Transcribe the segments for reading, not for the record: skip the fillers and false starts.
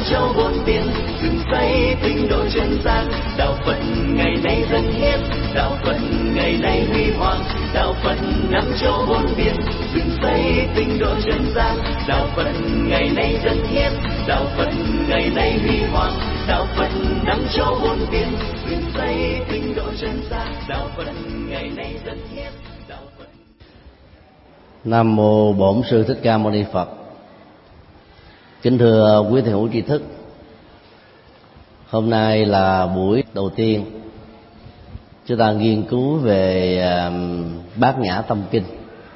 châu bốn biển, dựng xây tinh độ chân gian. Đạo Phật ngày nay dân hiến, đạo Phật ngày nay huy hoàng. Đạo Phật năm châu bốn biển, dựng xây tinh độ chân gian. Đạo Phật ngày nay dân hiến, đạo Phật ngày nay huy hoàng. Đạo Phật năm châu bốn biển, dựng xây tinh độ chân gian. Đạo Phật ngày nay dân hiến, đạo Phật. Nam mô Bổn Sư Thích Ca Mâu Ni Phật. Kính thưa quý thiền hữu tri thức, hôm nay là buổi đầu tiên chúng ta nghiên cứu về Bát Nhã Tâm Kinh,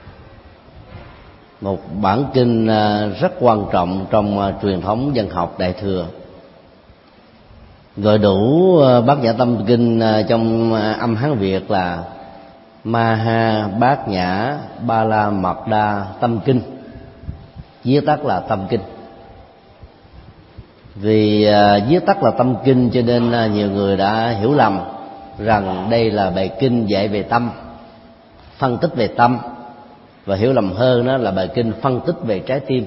một bản kinh rất quan trọng trong truyền thống dân học Đại thừa. Gọi đủ Bát Nhã Tâm Kinh trong âm Hán Việt là Maha Bát Nhã Ba La Mật Đa Tâm Kinh, viết tắt là Tâm Kinh. Vì viết tắt là Tâm Kinh cho nên nhiều người đã hiểu lầm rằng đây là bài kinh dạy về tâm, phân tích về tâm, và hiểu lầm hơn đó là bài kinh phân tích về trái tim.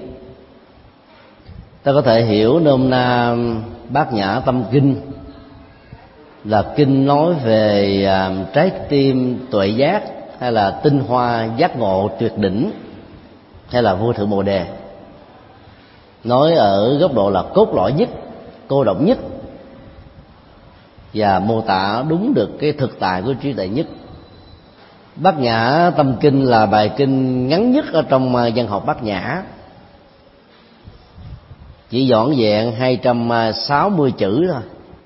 Ta có thể hiểu nôm na Bát Nhã Tâm Kinh là kinh nói về trái tim tuệ giác, hay là tinh hoa giác ngộ tuyệt đỉnh, hay là vô thượng bồ đề. Nói ở góc độ là cốt lõi nhất, cô đọng nhất, và mô tả đúng được cái thực tại của trí tuệ nhất. Bát Nhã Tâm Kinh là bài kinh ngắn nhất ở trong văn học Bát Nhã, chỉ vỏn vẹn 260 chữ thôi,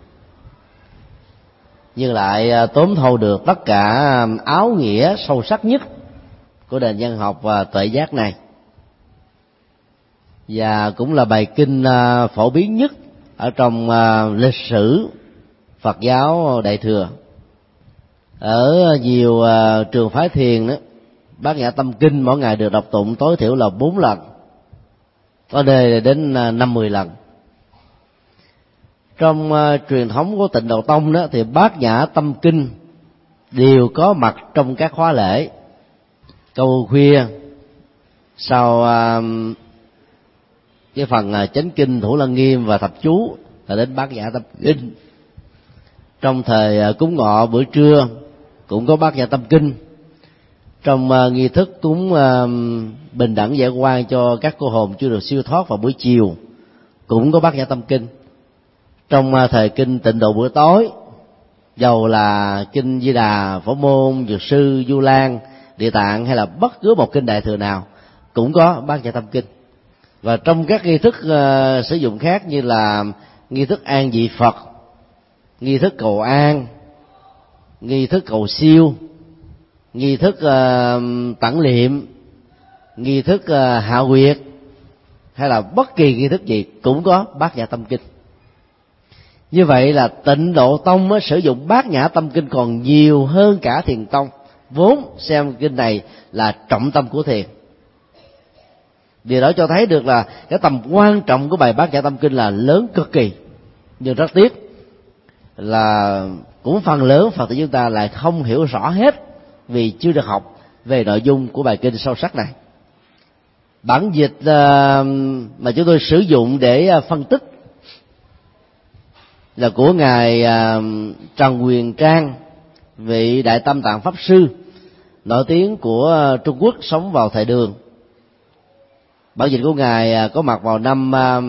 nhưng lại tóm thâu được tất cả áo nghĩa sâu sắc nhất của nền văn học tuệ giác này, và cũng là bài kinh phổ biến nhất ở trong lịch sử Phật giáo Đại thừa. Ở nhiều trường phái thiền đó, Bát Nhã Tâm Kinh mỗi ngày được đọc tụng tối thiểu là 4 lần, có nơi đến 50 lần. Trong truyền thống của Tịnh Độ Tông đó thì Bát Nhã Tâm Kinh đều có mặt trong các khóa lễ. Câu khuya sau cái phần chánh kinh Thủ Lăng Nghiêm và thập chú là đến Bát Nhã Tâm Kinh. Trong thời cúng ngọ bữa trưa cũng có Bát Nhã Tâm Kinh. Trong nghi thức cúng bình đẳng giải oan cho các cô hồn chưa được siêu thoát vào buổi chiều cũng có Bát Nhã Tâm Kinh. Trong thời kinh Tịnh Độ bữa tối, dầu là kinh Di Đà, Phổ Môn, Dược Sư, Du Lan, Địa Tạng hay là bất cứ một kinh Đại thừa nào cũng có Bát Nhã Tâm Kinh. Và trong các nghi thức sử dụng khác như là nghi thức an vị Phật, nghi thức cầu an, nghi thức cầu siêu, nghi thức tẳng liệm, nghi thức hạ quyệt, hay là bất kỳ nghi thức gì cũng có Bát Nhã Tâm Kinh. Như vậy là Tịnh Độ Tông sử dụng Bát Nhã Tâm Kinh còn nhiều hơn cả Thiền Tông, vốn xem kinh này là trọng tâm của thiền. Điều đó cho thấy được là cái tầm quan trọng của bài Bát Nhã Tâm Kinh là lớn cực kỳ. Nhưng rất tiếc là cũng phần lớn Phật tử chúng ta lại không hiểu rõ hết, vì chưa được học về nội dung của bài kinh sâu sắc này. Bản dịch mà chúng tôi sử dụng để phân tích là của ngài Trần Huyền Trang, vị Đại Tâm Tạng Pháp Sư nổi tiếng của Trung Quốc sống vào thời Đường. Bản dịch của ngài có mặt vào năm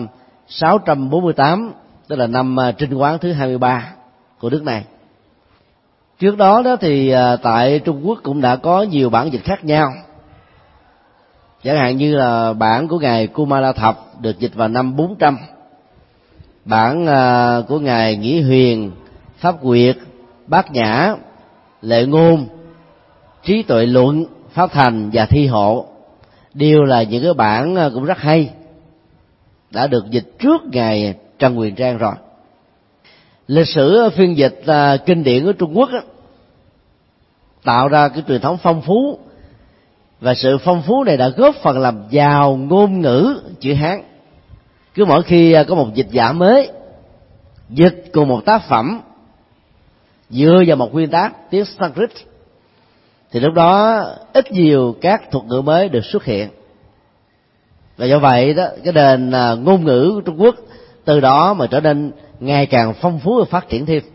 648, tức là năm Trinh Quán thứ 23 của nước này. Trước đó thì tại Trung Quốc cũng đã có nhiều bản dịch khác nhau. Chẳng hạn như là bản của ngài Kumara Thập được dịch vào năm 400, bản của ngài Nghĩa Huyền, Pháp Quyệt, Bát Nhã, Lệ Ngôn, Trí Tuệ Luận, Pháp Thành và Thi Hộ đều là những cái bản cũng rất hay, đã được dịch trước ngài Trần Huyền Trang rồi. Lịch sử phiên dịch kinh điển ở Trung Quốc tạo ra cái truyền thống phong phú, và sự phong phú này đã góp phần làm giàu ngôn ngữ chữ Hán. Cứ mỗi khi có một dịch giả mới dịch cùng một tác phẩm dựa vào một nguyên tác tiếng Sanskrit, thì lúc đó ít nhiều các thuật ngữ mới được xuất hiện. Và do vậy đó, cái nền ngôn ngữ của Trung Quốc từ đó mà trở nên ngày càng phong phú và phát triển thêm.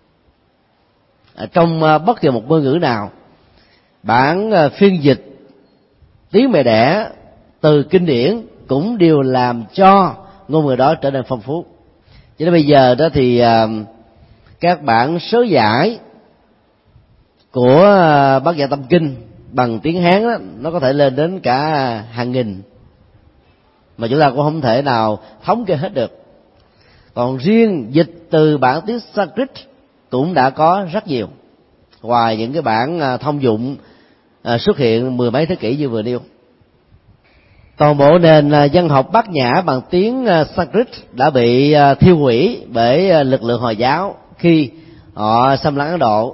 Trong bất kỳ một ngôn ngữ nào, bản phiên dịch tiếng mẹ đẻ từ kinh điển cũng đều làm cho ngôn ngữ đó trở nên phong phú. Cho nên bây giờ đó thì các bản sớ giải của Bát Nhã Tâm Kinh bằng tiếng Hán đó, nó có thể lên đến cả hàng nghìn, mà chúng ta cũng không thể nào thống kê hết được. Còn riêng dịch từ bản tiếng Sanskrit cũng đã có rất nhiều, ngoài những cái bản thông dụng xuất hiện mười mấy thế kỷ như vừa nêu. Toàn bộ nền văn học Bát Nhã bằng tiếng Sanskrit đã bị thiêu hủy bởi lực lượng Hồi giáo khi họ xâm lấn Ấn Độ,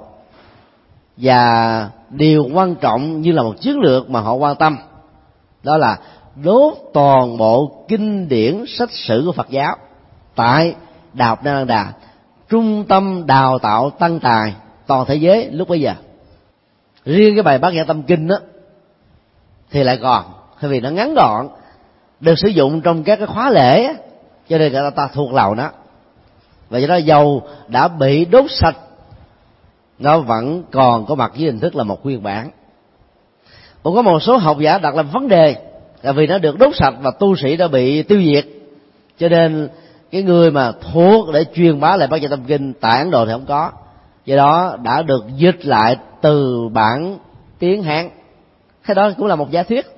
và điều quan trọng như là một chiến lược mà họ quan tâm đó là đốt toàn bộ kinh điển sách sử của Phật giáo tại Đại học Nalanda, trung tâm đào tạo tăng tài toàn thế giới lúc bấy giờ. Riêng cái bài Bát Nhã Tâm Kinh đó thì lại còn, bởi vì nó ngắn gọn, được sử dụng trong các cái khóa lễ, cho nên người ta thuộc lòng nó. Và do đó dầu đã bị đốt sạch, nó vẫn còn có mặt dưới hình thức là một nguyên bản. Cũng có một số học giả đặt làm vấn đề là vì nó được đốt sạch và tu sĩ đã bị tiêu diệt, cho nên cái người mà thuộc để truyền bá lại Bát Nhã Tâm Kinh tại Ấn Độ thì không có, do đó đã được dịch lại từ bản tiếng Hán. Cái đó cũng là một giả thuyết.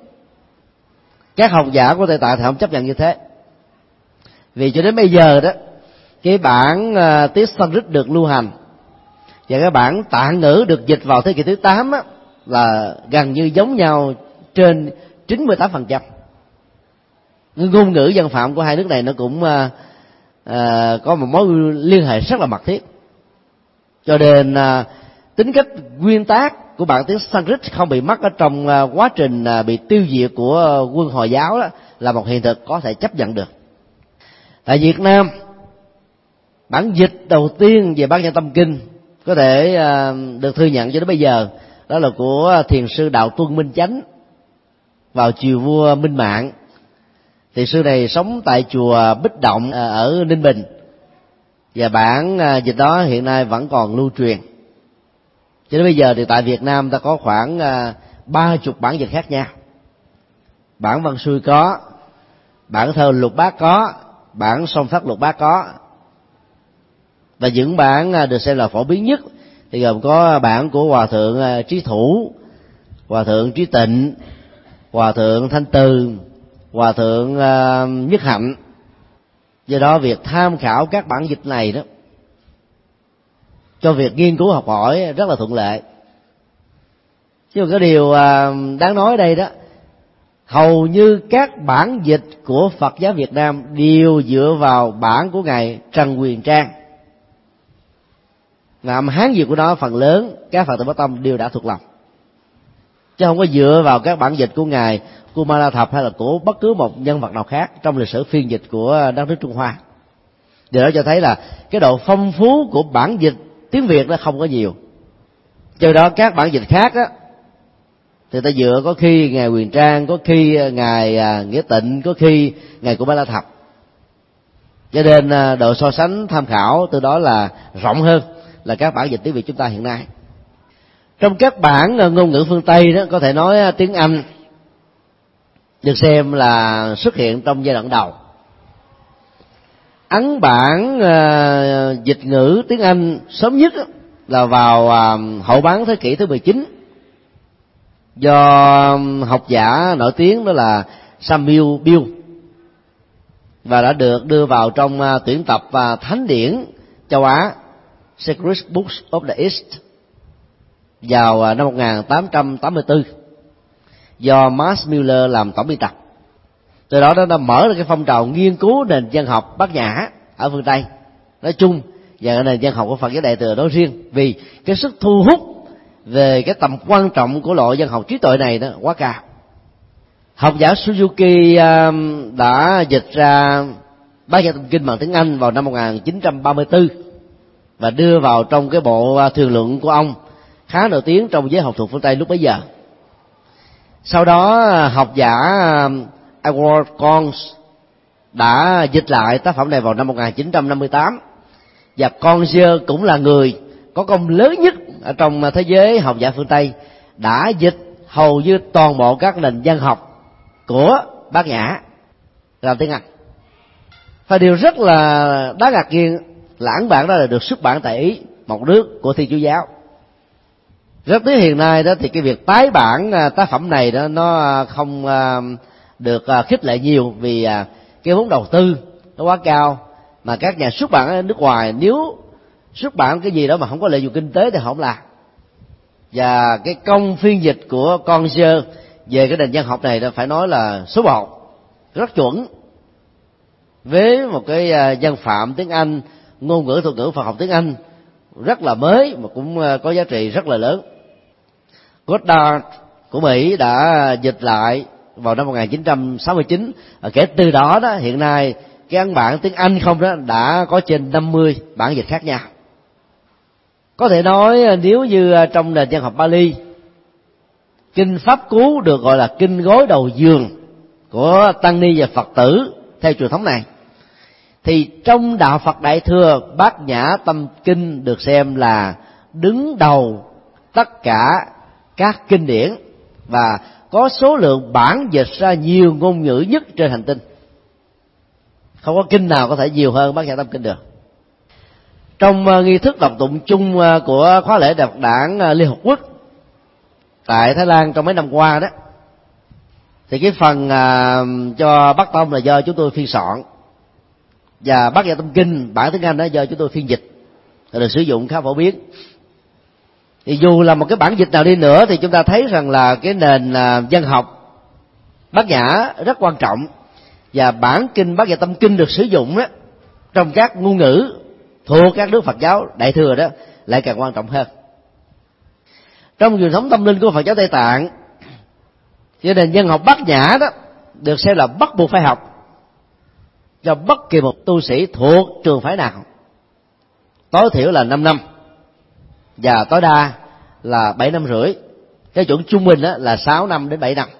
Các học giả của Tây Tạng thì không chấp nhận như thế, vì cho đến bây giờ đó cái bản tiếng Sanskrit được lưu hành và cái bản Tạng ngữ được dịch vào thế kỷ thứ 8 á, là gần như giống nhau trên 98%. Ngôn ngữ văn phạm của hai nước này nó cũng có một mối liên hệ rất là mật thiết, cho nên tính cách nguyên tác của bản tiếng Sanskrit không bị mất ở trong quá trình bị tiêu diệt của quân Hồi giáo đó, là một hiện thực có thể chấp nhận được. Tại Việt Nam, bản dịch đầu tiên về Bát Nhã Tâm Kinh có thể được thừa nhận cho đến bây giờ đó là của thiền sư Đạo Tuân Minh Chánh vào triều vua Minh Mạng. Thiền sư này sống tại chùa Bích Động ở Ninh Bình, và bản dịch đó hiện nay vẫn còn lưu truyền. Cho đến bây giờ thì tại Việt Nam ta có khoảng 30 bản dịch khác nhau. Bản Văn Xuôi có, bản Thơ Lục Bát có, bản Song Thất Lục Bát có. Và những bản được xem là phổ biến nhất thì gồm có bản của Hòa Thượng Trí Thủ, Hòa Thượng Trí Tịnh, Hòa Thượng Thanh Từ, Hòa Thượng Nhất Hạnh. Do đó việc tham khảo các bản dịch này đó cho việc nghiên cứu học hỏi rất là thuận lợi. Chứ cái điều đáng nói ở đây đó, hầu như các bản dịch của Phật giáo Việt Nam đều dựa vào bản của ngài Trần Quyền Trang. Ngàm Hán dịch của nó phần lớn các Phật tử Bắc Tông đều đã thuộc lòng, chứ không có dựa vào các bản dịch của ngài Kumara Thập hay là của bất cứ một nhân vật nào khác trong lịch sử phiên dịch của đất nước Trung Hoa. Điều đó cho thấy là cái độ phong phú của bản dịch tiếng Việt nó không có nhiều. Do đó các bản dịch khác á thì ta dựa có khi ngài Quyền Trang, có khi ngài Nghĩa Tịnh, có khi ngài Kumara Thập. Cho nên độ so sánh tham khảo từ đó là rộng hơn là các bản dịch tiếng Việt chúng ta hiện nay. Trong các bản ngôn ngữ phương Tây đó, có thể nói tiếng Anh được xem là xuất hiện trong giai đoạn đầu. Ấn bản dịch ngữ tiếng Anh sớm nhất là vào hậu bán thế kỷ thứ 19 do học giả nổi tiếng đó là Samuel Beal, và đã được đưa vào trong tuyển tập Thánh điển châu Á Sacred Books of the East vào năm 1884 do Max Muller làm tổng biên tập. Từ đó nó đã mở ra cái phong trào nghiên cứu nền văn học Bát Nhã ở phương Tây nói chung và nền văn học của Phật giáo Đại Thừa nói riêng, vì cái sức thu hút về cái tầm quan trọng của loại văn học trí tuệ này đó quá cao. Học giả Suzuki đã dịch ra Bát Nhã Tâm Kinh bằng tiếng Anh vào năm 1934 và đưa vào trong cái bộ thường luận của ông khá nổi tiếng trong giới học thuật phương Tây lúc bấy giờ. Sau đó học giả Edward Conze đã dịch lại tác phẩm này vào năm 1958, và Congier cũng là người có công lớn nhất ở trong thế giới học giả phương Tây, đã dịch hầu như toàn bộ các nền văn học của Bát Nhã làm tiếng Anh. Và điều rất là đáng ngạc nhiên là ấn bản đó là được xuất bản tại Ý, một nước của Thiên Chúa giáo. Rất tiếc hiện nay đó thì cái việc tái bản tác phẩm này đó nó không được khích lệ nhiều, vì cái vốn đầu tư nó quá cao, mà các nhà xuất bản ở nước ngoài nếu xuất bản cái gì đó mà không có lợi nhuận kinh tế thì không làm. Và cái công phiên dịch của Congier về cái nền văn học này phải nói là số 1, rất chuẩn, với một cái văn phạm tiếng Anh, ngôn ngữ thuật ngữ Phật học tiếng Anh rất là mới mà cũng có giá trị rất là lớn. Goddard của Mỹ đã dịch lại vào năm 1969. Kể từ đó đó, hiện nay cái ấn bản tiếng Anh không đó đã có trên 50 bản dịch khác nhau. Có thể nói nếu như trong nền văn học Pali, kinh Pháp Cú được gọi là kinh gối đầu giường của tăng ni và Phật tử theo truyền thống này, thì trong đạo Phật Đại thừa, Bát Nhã Tâm Kinh được xem là đứng đầu tất cả các kinh điển và có số lượng bản dịch ra nhiều ngôn ngữ nhất trên hành tinh. Không có kinh nào có thể nhiều hơn Bát Nhã Tâm Kinh được. Trong nghi thức đọc tụng chung của khóa lễ Đại Phật Đản Liên Hợp Quốc tại Thái Lan trong mấy năm qua đó, thì cái phần cho Bắc Tông là do chúng tôi phiên soạn, và Bát Nhã Tâm Kinh bản tiếng Anh đó do chúng tôi phiên dịch, được sử dụng khá phổ biến. Thì dù là một cái bản dịch nào đi nữa thì chúng ta thấy rằng là cái nền văn học Bát Nhã rất quan trọng, và bản kinh Bát Nhã Tâm Kinh được sử dụng đó trong các ngôn ngữ thuộc các nước Phật giáo Đại thừa đó lại càng quan trọng hơn. Trong truyền thống tâm linh của Phật giáo Tây Tạng, cho nên văn học Bát Nhã đó được xem là bắt buộc phải học cho bất kỳ một tu sĩ thuộc trường phái nào, tối thiểu là 5 năm và tối đa là 7 năm rưỡi. Cái chuẩn trung bình đó là 6 năm đến 7 năm.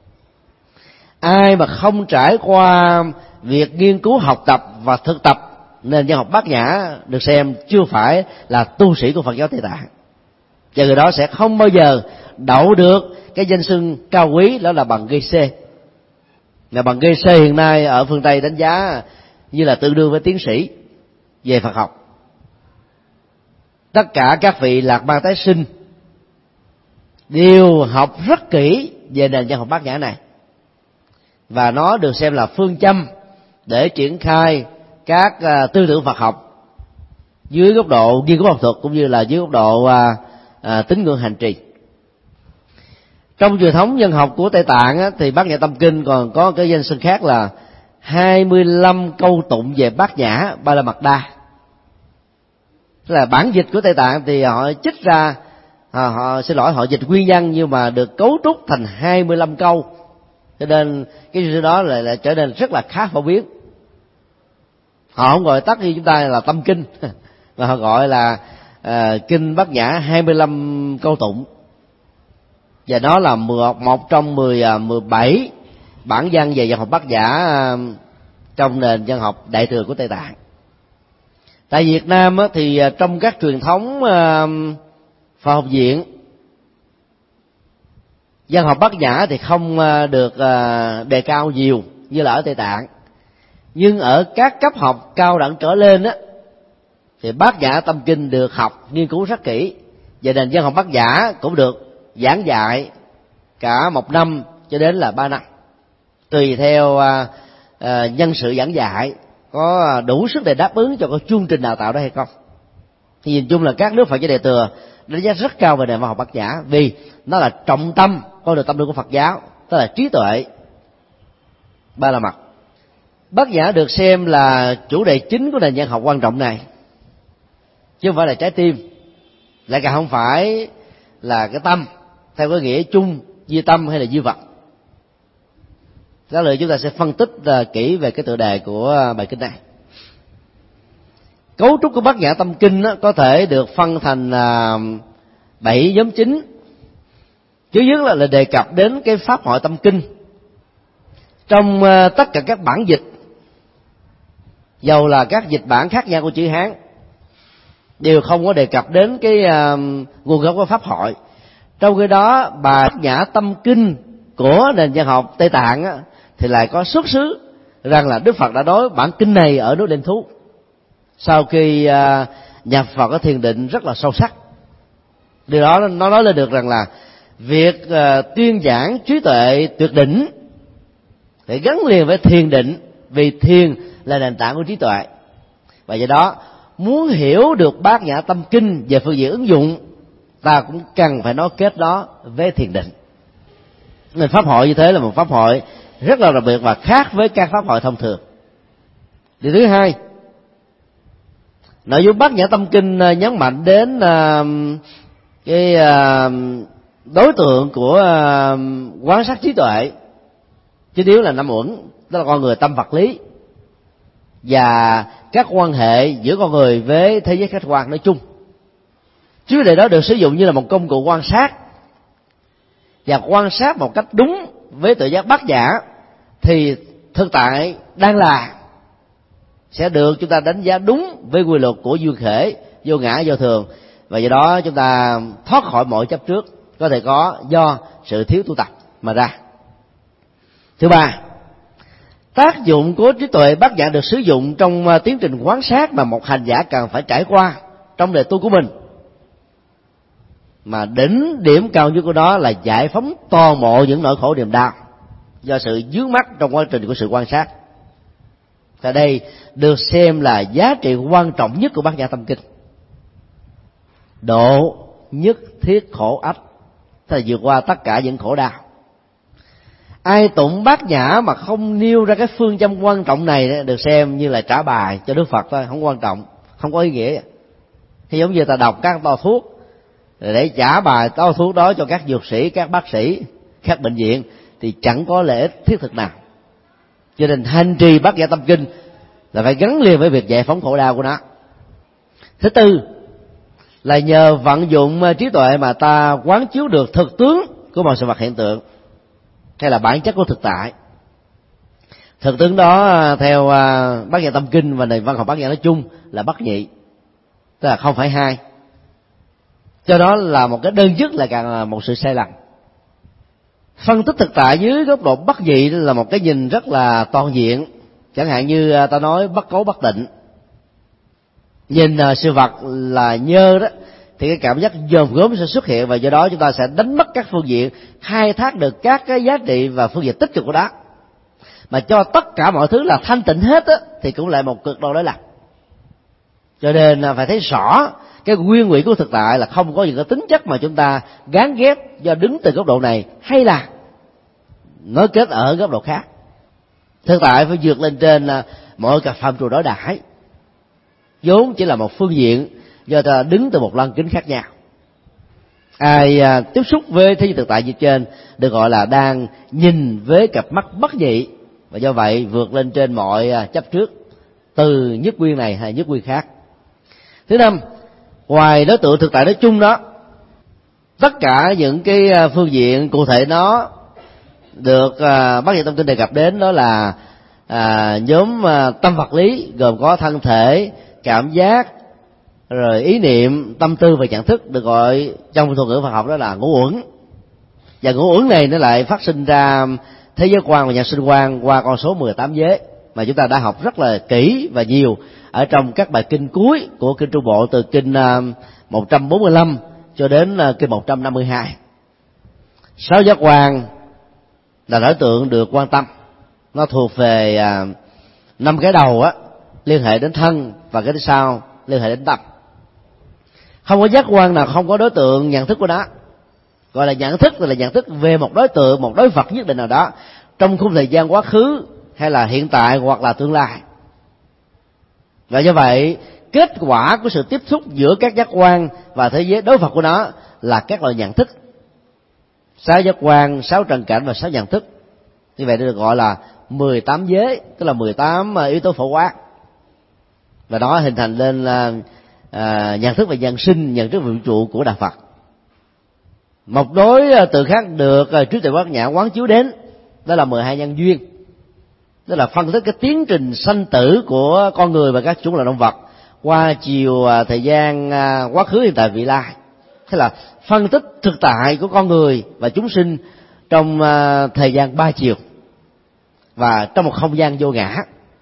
Ai mà không trải qua việc nghiên cứu, học tập và thực tập nên văn học Bát Nhã được xem chưa phải là tu sĩ của Phật giáo Tây Tạng, và người đó sẽ không bao giờ đậu được cái danh xưng cao quý đó là bằng G.C. Là bằng G.C. hiện nay ở phương Tây đánh giá như là tương đương với tiến sĩ về Phật học. Tất cả các vị lạc ma tái sinh đều học rất kỹ về nền văn học Bát Nhã này, và nó được xem là phương châm để triển khai các tư tưởng Phật học dưới góc độ nghiên cứu học thuật cũng như là dưới góc độ tín ngưỡng hành trì. Trong truyền thống văn học của Tây Tạng thì Bát Nhã Tâm Kinh còn có cái danh xưng khác là 25 câu tụng về Bát Nhã Ba La Mật Đa. Tức là bản dịch của Tây Tạng thì họ trích ra, họ dịch nguyên văn nhưng mà được cấu trúc thành 25 câu, cho nên cái sự đó lại trở nên rất là khá phổ biến. Họ không gọi tắt như chúng ta là tâm kinh, mà họ gọi là kinh Bát Nhã 25 câu tụng, và nó là một trong 17 bản văn về văn học Bát Nhã trong nền văn học Đại thừa của Tây Tạng. Tại Việt Nam thì trong các truyền thống Phật học viện, văn học Bát Nhã thì không được đề cao nhiều như là ở Tây Tạng, nhưng ở các cấp học cao đẳng trở lên thì Bát Nhã Tâm Kinh được học nghiên cứu rất kỹ, và nền văn học Bát Nhã cũng được giảng dạy cả 1 năm cho đến là 3 năm, tùy theo nhân sự giảng dạy có đủ sức để đáp ứng cho cái chương trình đào tạo đó hay không. Thì nhìn chung là các nước Phật giáo Đại thừa đánh giá rất cao về nền văn học Bát Nhã, vì nó là trọng tâm con đường tâm linh của Phật giáo, tức là trí tuệ ba la mật. Bát Nhã được xem là chủ đề chính của nền văn học quan trọng này, chứ không phải là trái tim, lại càng không phải là cái tâm theo cái nghĩa chung duy tâm hay là duy vật. Đó là chúng ta sẽ phân tích kỹ về cái tựa đề của bài kinh này. Cấu trúc của Bát Nhã Tâm Kinh có thể được phân thành 7 nhóm chính. Thứ nhất là đề cập đến cái pháp hội tâm kinh. Trong tất cả các bản dịch dầu là các dịch bản khác nhau của chữ Hán đều không có đề cập đến cái nguồn gốc của pháp hội. Trong khi đó bài Bát Nhã Tâm Kinh của nền văn học Tây Tạng á, thì lại có xuất xứ rằng là Đức Phật đã nói bản kinh này ở núi Đền Thú sau khi nhập vào cái thiền định rất là sâu sắc. Điều đó nó nói lên được rằng là việc tuyên giảng trí tuệ tuyệt đỉnh phải gắn liền với thiền định, vì thiền là nền tảng của trí tuệ. Và do đó muốn hiểu được Bát Nhã Tâm Kinh về phương diện ứng dụng, ta cũng cần phải nói kết đó với thiền định. Nên pháp hội như thế là một pháp hội rất là đặc biệt và khác với các pháp hội thông thường. Điều thứ hai, nội dung Bát Nhã Tâm Kinh nhấn mạnh đến cái đối tượng của quán sát trí tuệ, chứ nếu là năm uẩn, đó là con người tâm vật lý và các quan hệ giữa con người với thế giới khách quan nói chung. Trí tuệ đó được sử dụng như là một công cụ quan sát, và quan sát một cách đúng với tự giác bát nhã thì thực tại đang là sẽ được chúng ta đánh giá đúng với quy luật của duyên khởi, vô ngã, vô thường, và do đó chúng ta thoát khỏi mọi chấp trước có thể có do sự thiếu tu tập mà ra. Thứ ba, tác dụng của trí tuệ bát nhã được sử dụng trong tiến trình quan sát mà một hành giả cần phải trải qua trong đời tu của mình, mà đỉnh điểm cao nhất của đó là giải phóng toàn bộ những nỗi khổ niềm đau do sự vướng mắc trong quá trình của sự quan sát. Tại đây được xem là giá trị quan trọng nhất của Bát Nhã Tâm Kinh. Độ nhất thiết khổ ách, tức là vượt qua tất cả những khổ đau. Ai tụng Bát Nhã mà không nêu ra cái phương châm quan trọng này được xem như là trả bài cho Đức Phật thôi, không quan trọng, không có ý nghĩa. Thì giống như ta đọc các toa thuốc để trả bài toa thuốc đó cho các dược sĩ, các bác sĩ, các bệnh viện, thì chẳng có lợi ích thiết thực nào. Cho nên hành trì Bát Nhã Tâm Kinh là phải gắn liền với việc giải phóng khổ đau của nó. Thứ tư là nhờ vận dụng trí tuệ mà ta quán chiếu được thực tướng của mọi sự vật hiện tượng, hay là bản chất của thực tại. Thực tướng đó theo Bát Nhã Tâm Kinh và nền văn học Bát Nhã nói chung là bất nhị, tức là không phải hai. Cho đó là một cái đơn nhất là càng là một sự sai lầm. Phân tích thực tại dưới góc độ bất nhị là một cái nhìn rất là toàn diện. Chẳng hạn như ta nói bất cấu bất tịnh, nhìn sự vật là nhơ đó, thì cái cảm giác dòm gớm sẽ xuất hiện, và do đó chúng ta sẽ đánh mất các phương diện khai thác được các cái giá trị và phương diện tích cực của đó, mà cho tất cả mọi thứ là thanh tịnh hết á, thì cũng lại một cực đoan đối lập. Cho nên phải thấy rõ cái nguyên ủy của thực tại là không có những cái tính chất mà chúng ta gán ghép do đứng từ góc độ này, hay là nói kết ở góc độ khác. Thực tại phải vượt lên trên mọi các phạm trù đối đãi, vốn chỉ là một phương diện do ta đứng từ một lăng kính khác nhau. Ai tiếp xúc với thế giới thực tại như trên được gọi là đang nhìn với cặp mắt bất nhị, và do vậy vượt lên trên mọi chấp trước từ nhất nguyên này hay nhất nguyên khác. Thứ năm, ngoài đối tượng thực tại nói chung đó, tất cả những cái phương diện cụ thể nó được Bát Nhã Tâm Kinh đề cập đến, đó là nhóm tâm vật lý gồm có thân thể, cảm giác, rồi ý niệm, tâm tư và nhận thức, được gọi trong thuật ngữ Phật học đó là ngũ uẩn. Và ngũ uẩn này nó lại phát sinh ra thế giới quan và nhân sinh quan qua con số 18 giới mà chúng ta đã học rất là kỹ và nhiều ở trong các bài kinh cuối của kinh Trung Bộ, từ kinh 145 cho đến kinh 152. 6 giác quan là đối tượng được quan tâm, nó thuộc về 5 cái đầu á liên hệ đến thân, và cái thứ sau liên hệ đến tâm. Không có giác quan nào không có đối tượng nhận thức của nó. Gọi là nhận thức là nhận thức về một đối tượng, một đối vật nhất định nào đó trong khung thời gian quá khứ hay là hiện tại hoặc là tương lai. Và do vậy kết quả của sự tiếp xúc giữa các giác quan và thế giới đối vật của nó là các loại nhận thức: 6 giác quan, 6 trần cảnh và 6 nhận thức. Như vậy được gọi là 18 giới, tức là 18 yếu tố phổ quát, và đó hình thành lên nhận thức về nhân sinh, nhận thức về vũ trụ của Đạo Phật. Một đối tượng khác được trí tuệ bát nhã quán chiếu đến, đó là 12 nhân duyên. tức là phân tích cái tiến trình sanh tử của con người và các chủng loại động vật qua chiều thời gian quá khứ, hiện tại, vị lai. Thế là phân tích thực tại của con người và chúng sinh trong thời gian 3 chiều và trong một không gian vô ngã.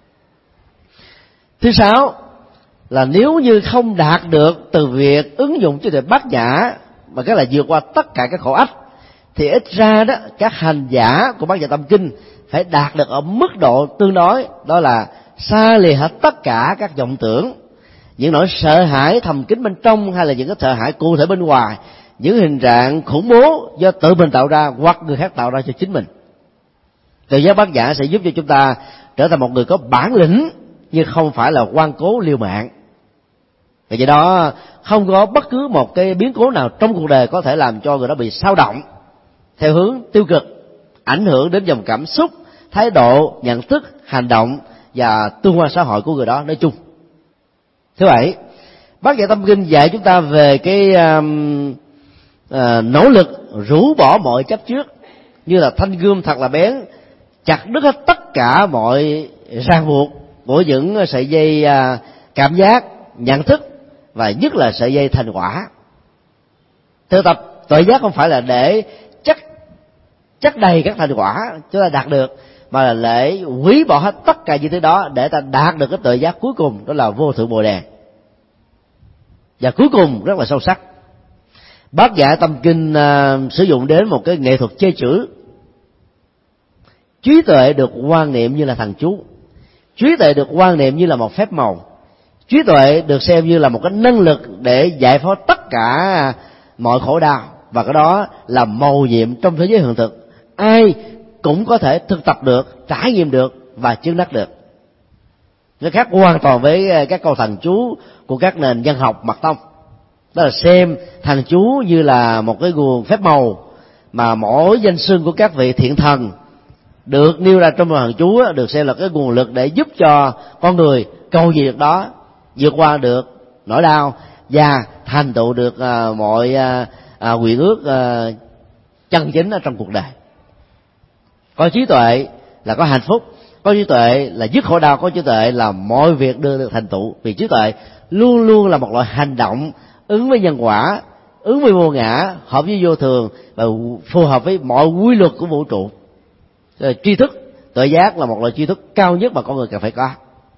Thứ sáu là nếu như không đạt được từ việc ứng dụng trí tuệ bát nhã và cái là vượt qua tất cả các khổ ách, thì ít ra đó các hành giả của Bát Nhã Tâm Kinh phải đạt được ở mức độ tương đối, đó là xa lìa hết tất cả các vọng tưởng, những nỗi sợ hãi thầm kín bên trong hay là những cái sợ hãi cụ thể bên ngoài, những hình trạng khủng bố do tự mình tạo ra hoặc người khác tạo ra cho chính mình. Tự giác bát nhã sẽ giúp cho chúng ta trở thành một người có bản lĩnh, nhưng không phải là ngoan cố liều mạng. Vì vậy đó, không có bất cứ một cái biến cố nào trong cuộc đời có thể làm cho người đó bị xao động theo hướng tiêu cực, ảnh hưởng đến dòng cảm xúc, thái độ, nhận thức, hành động và tương quan xã hội của người đó nói chung. Thứ bảy, Bát Nhã Tâm Kinh dạy chúng ta về cái nỗ lực rũ bỏ mọi chấp trước, như là thanh gươm thật là bén, chặt đứt hết tất cả mọi ràng buộc của những sợi dây cảm giác, nhận thức và nhất là sợi dây thành quả. Thực tập tuệ giác không phải là để chắc đầy các thành quả chúng ta đạt được, mà là để hủy bỏ hết tất cả những thứ đó để ta đạt được cái tuệ giác cuối cùng, đó là vô thượng bồ đề. Và cuối cùng rất là sâu sắc, Bát Nhã Tâm Kinh sử dụng đến một cái nghệ thuật chê chữ. Trí tuệ được quan niệm như là thần chú, trí tuệ được quan niệm như là một phép màu, trí tuệ được xem như là một cái năng lực để giải phóng tất cả mọi khổ đau, và cái đó là mầu nhiệm trong thế giới hiện thực. Ai cũng có thể thực tập được, trải nghiệm được và chứng đắc được. Nó khác hoàn toàn với các câu thần chú của các nền văn học mật tông, đó là xem thần chú như là một cái nguồn phép màu mà mỗi danh xưng của các vị thiện thần được nêu ra trong thần chú được xem là cái nguồn lực để giúp cho con người cầu gì được đó, vượt qua được nỗi đau và thành tựu được mọi nguyện ước chân chính ở trong cuộc đời. Có trí tuệ là có hạnh phúc, có trí tuệ là dứt khổ đau, có trí tuệ là mọi việc đưa được thành tựu. Vì trí tuệ luôn luôn là một loại hành động ứng với nhân quả, ứng với vô ngã, hợp với vô thường và phù hợp với mọi quy luật của vũ trụ. Tri thức, tuệ giác là một loại tri thức cao nhất mà con người cần phải có.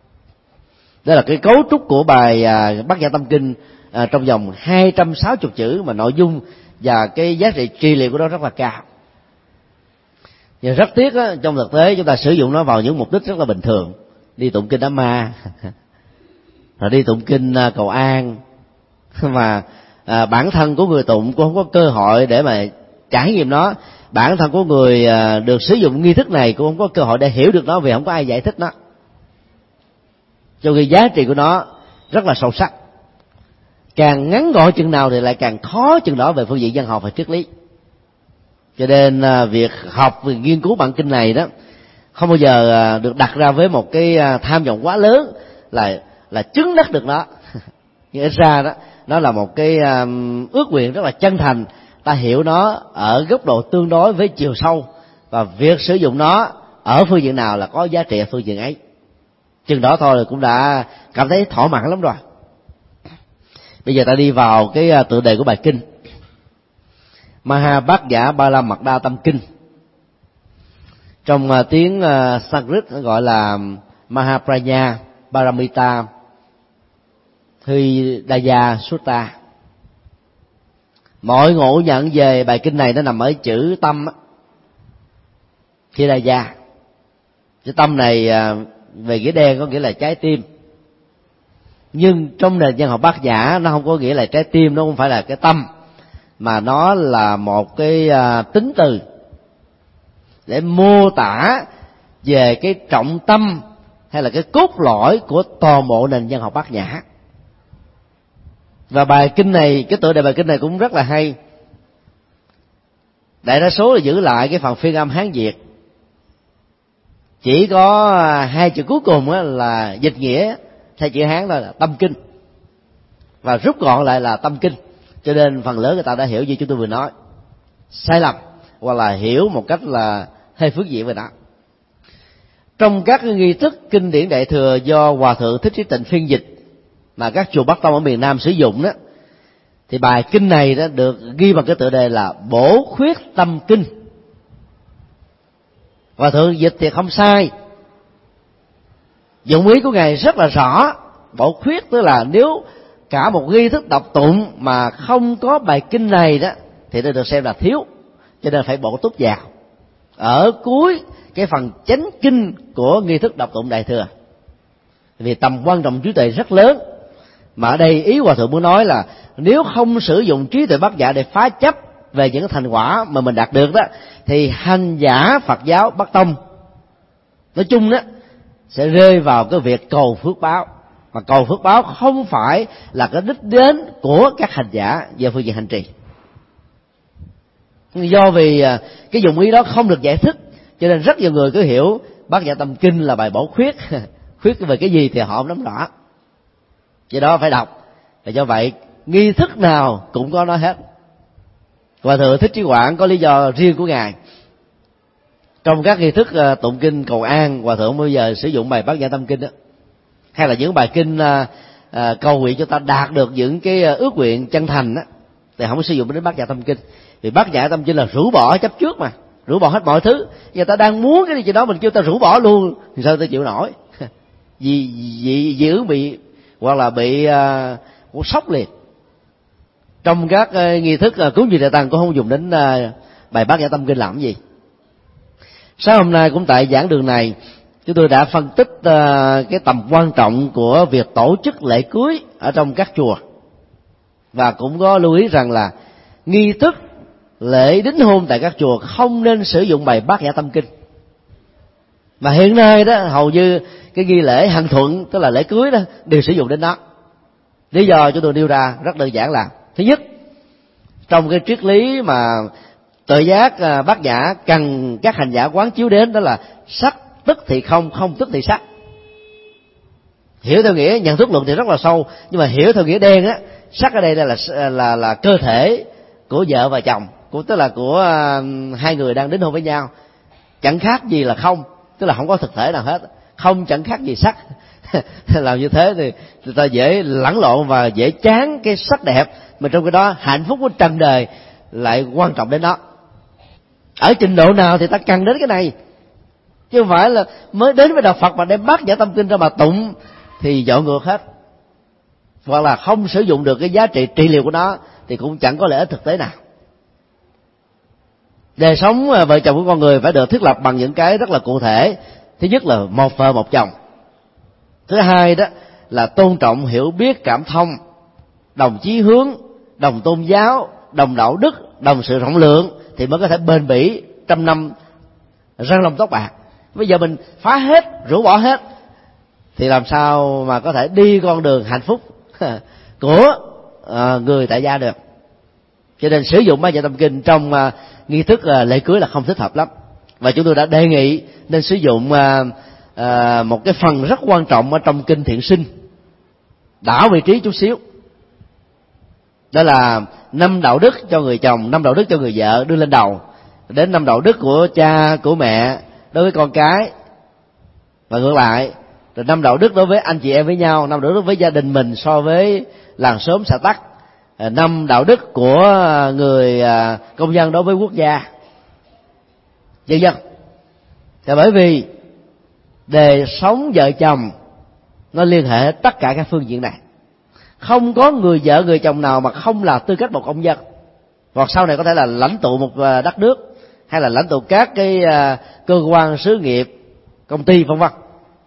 Đó là cái cấu trúc của bài Bát Nhã Tâm Kinh trong vòng 260 chữ, mà nội dung và cái giá trị trị liệu của nó rất là cao. Nhưng rất tiếc á, trong thực tế chúng ta sử dụng nó vào những mục đích rất là bình thường, đi tụng kinh đám ma rồi đi tụng kinh cầu an, mà bản thân của người tụng cũng không có cơ hội để mà trải nghiệm nó. Bản thân của người được sử dụng nghi thức này cũng không có cơ hội để hiểu được nó, vì không có ai giải thích nó. Cho nên giá trị của nó rất là sâu sắc. Càng ngắn gọn chừng nào thì lại càng khó chừng đó về phương diện văn học và triết lý. Cho nên việc học và nghiên cứu bản kinh này đó không bao giờ được đặt ra với một cái tham vọng quá lớn là chứng đắc được nó. Nhưng ít ra đó, nó là một cái ước nguyện rất là chân thành. Ta hiểu nó ở góc độ tương đối với chiều sâu, và việc sử dụng nó ở phương diện nào là có giá trị ở phương diện ấy. Chừng đó thôi cũng đã cảm thấy thỏa mãn lắm rồi. Bây giờ ta đi vào cái tựa đề của bài kinh Maha Bát Nhã Ba La Mật Đa Tâm Kinh. Trong tiếng Sanskrit gọi là Mahaprajna Paramita Hridaya Sutta. Mọi ngộ nhận về bài kinh này nó nằm ở chữ tâm Hridaya. Chữ tâm này về nghĩa đen có nghĩa là trái tim, nhưng trong nền văn học Bát Nhã nó không có nghĩa là trái tim, nó không phải là cái tâm, mà nó là một cái tính từ để mô tả về cái trọng tâm hay là cái cốt lõi của toàn bộ nền văn học Bát Nhã. Và bài kinh này, cái tựa đề bài kinh này cũng rất là hay. Đại đa số là giữ lại cái phần phiên âm Hán Việt, chỉ có hai chữ cuối cùng là dịch nghĩa theo chữ Hán là tâm kinh, và rút gọn lại là tâm kinh. Cho nên phần lớn người ta đã hiểu như chúng tôi vừa nói, sai lầm hoặc là hiểu một cách là hơi phức diện về đó. Trong các nghi thức kinh điển Đại Thừa do Hòa Thượng Thích Trí Tịnh phiên dịch mà các chùa Bắc Tông ở miền Nam sử dụng đó, thì bài kinh này đã được ghi bằng cái tựa đề là Bổ Khuyết Tâm Kinh. Hòa Thượng dịch thì không sai, dụng ý của Ngài rất là rõ. Bổ khuyết tức là nếu cả một nghi thức đọc tụng mà không có bài kinh này đó thì nó được xem là thiếu, cho nên phải bổ túc vào ở cuối cái phần chánh kinh của nghi thức đọc tụng Đại Thừa, vì tầm quan trọng trí tuệ rất lớn. Mà ở đây ý Hòa Thượng muốn nói là nếu không sử dụng trí tuệ Bát Nhã để phá chấp về những thành quả mà mình đạt được đó, thì hành giả Phật giáo Bắc Tông nói chung đó sẽ rơi vào cái việc cầu phước báo. Mà cầu phước báo không phải là cái đích đến của các hành giả về phương diện hành trì. Do vì cái dụng ý đó không được giải thích, cho nên rất nhiều người cứ hiểu Bát Nhã Tâm Kinh là bài bổ khuyết. Khuyết về cái gì thì họ không nắm rõ, do đó phải đọc. Và do vậy nghi thức nào cũng có nói hết. Hòa Thượng Thích Trí Quảng có lý do riêng của Ngài. Trong các nghi thức tụng kinh cầu an, Hòa Thượng bây giờ sử dụng bài Bát Nhã Tâm Kinh đó, hay là những bài kinh cầu nguyện cho ta đạt được những cái ước nguyện chân thành đó, thì không có sử dụng đến Bát Nhã Tâm Kinh. Vì Bát Nhã Tâm Kinh là rũ bỏ chấp trước mà, rũ bỏ hết mọi thứ. Người ta đang muốn cái gì chuyện đó mình kêu ta rũ bỏ luôn thì sao ta chịu nổi? Dị ứng bị hoặc là bị sốc liền. Trong các nghi thức cúng dường Đại Tăng cũng không dùng đến bài Bát Nhã Tâm Kinh làm gì. Sáng hôm nay cũng tại giảng đường này, chúng tôi đã phân tích cái tầm quan trọng của việc tổ chức lễ cưới ở trong các chùa, và cũng có lưu ý rằng là nghi thức lễ đính hôn tại các chùa không nên sử dụng bài Bát Nhã Tâm Kinh. Mà hiện nay đó hầu như cái nghi lễ hằng thuận, tức là lễ cưới đó, đều sử dụng đến đó. Lý do chúng tôi nêu ra rất đơn giản là: thứ nhất, trong cái triết lý mà tự giác Bát Nhã cần các hành giả quán chiếu đến, đó là sắc tức thì không, không tức thì sắc. Hiểu theo nghĩa nhận thức luận thì rất là sâu, nhưng mà hiểu theo nghĩa đen á, sắc ở đây là cơ thể của vợ và chồng, tức là của hai người đang đính hôn với nhau, chẳng khác gì là không, tức là không có thực thể nào hết, không chẳng khác gì sắc. Làm như thế thì người ta dễ lẫn lộn và dễ chán cái sắc đẹp, mà trong cái đó hạnh phúc của trần đời lại quan trọng đến đó. Ở trình độ nào thì ta cần đến cái này, chứ không phải là mới đến với đạo Phật mà đem Bát Nhã Tâm Kinh ra mà tụng thì dội ngược hết, hoặc là không sử dụng được cái giá trị trị liệu của nó thì cũng chẳng có lợi ích thực tế nào. Đời sống vợ chồng của con người phải được thiết lập bằng những cái rất là cụ thể. Thứ nhất là một vợ một chồng. Thứ hai đó là tôn trọng, hiểu biết, cảm thông, đồng chí hướng, đồng tôn giáo, đồng đạo đức, đồng sự rộng lượng, thì mới có thể bền bỉ trăm năm răng long tóc bạc. Bây giờ mình phá hết, rũ bỏ hết thì làm sao mà có thể đi con đường hạnh phúc của người tại gia được. Cho nên sử dụng Bát Nhã Tâm Kinh trong nghi thức lễ cưới là không thích hợp lắm. Và chúng tôi đã đề nghị nên sử dụng một cái phần rất quan trọng ở trong kinh Thiện Sinh, đảo vị trí chút xíu, đó là 5 đạo đức cho người chồng, 5 đạo đức cho người vợ đưa lên đầu, đến 5 đạo đức của cha của mẹ đối với con cái, và ngược lại, rồi 5 đạo đức đối với anh chị em với nhau, 5 đạo đức với gia đình mình so với làng xóm xã tắc, 5 đạo đức của người công dân đối với quốc gia, vân vân. Thì bởi vì đời sống vợ chồng nó liên hệ tất cả các phương diện này, không có người vợ người chồng nào mà không là tư cách một công dân, hoặc sau này có thể là lãnh tụ một đất nước, hay là lãnh tụ các cái cơ quan xứ nghiệp, công ty vân vân.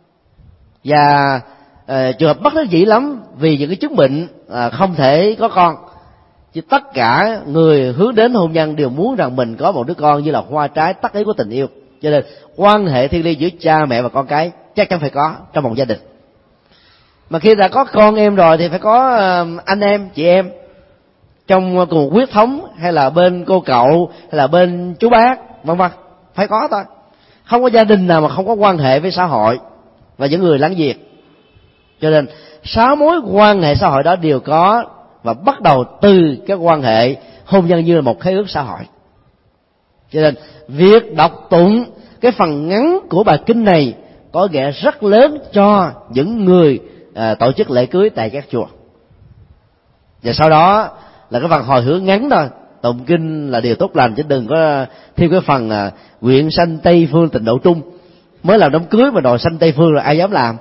Và trường hợp bất đắc dĩ lắm vì những cái chứng bệnh không thể có con, chứ tất cả người hướng đến hôn nhân đều muốn rằng mình có một đứa con như là hoa trái tắc ý của tình yêu. Cho nên quan hệ thiêng liêng giữa cha mẹ và con cái chắc chắn phải có trong một gia đình. Mà khi đã có con em rồi thì phải có anh em, chị em trong cùng một huyết thống, hay là bên cô cậu, hay là bên chú bác, vân vân, phải có thôi. Không có gia đình nào mà không có quan hệ với xã hội và những người láng giềng. Cho nên 6 mối quan hệ xã hội đó đều có, và bắt đầu từ các quan hệ hôn nhân như là một khế ước xã hội. Cho nên việc đọc tụng cái phần ngắn của bài kinh này có nghĩa rất lớn cho những người tổ chức lễ cưới tại các chùa. Và sau đó là cái phần hồi hướng ngắn thôi, tụng kinh là điều tốt lành, chứ đừng có thêm cái phần nguyện sanh Tây Phương tịnh độ trung. Mới làm đám cưới mà đòi sanh Tây Phương rồi ai dám làm.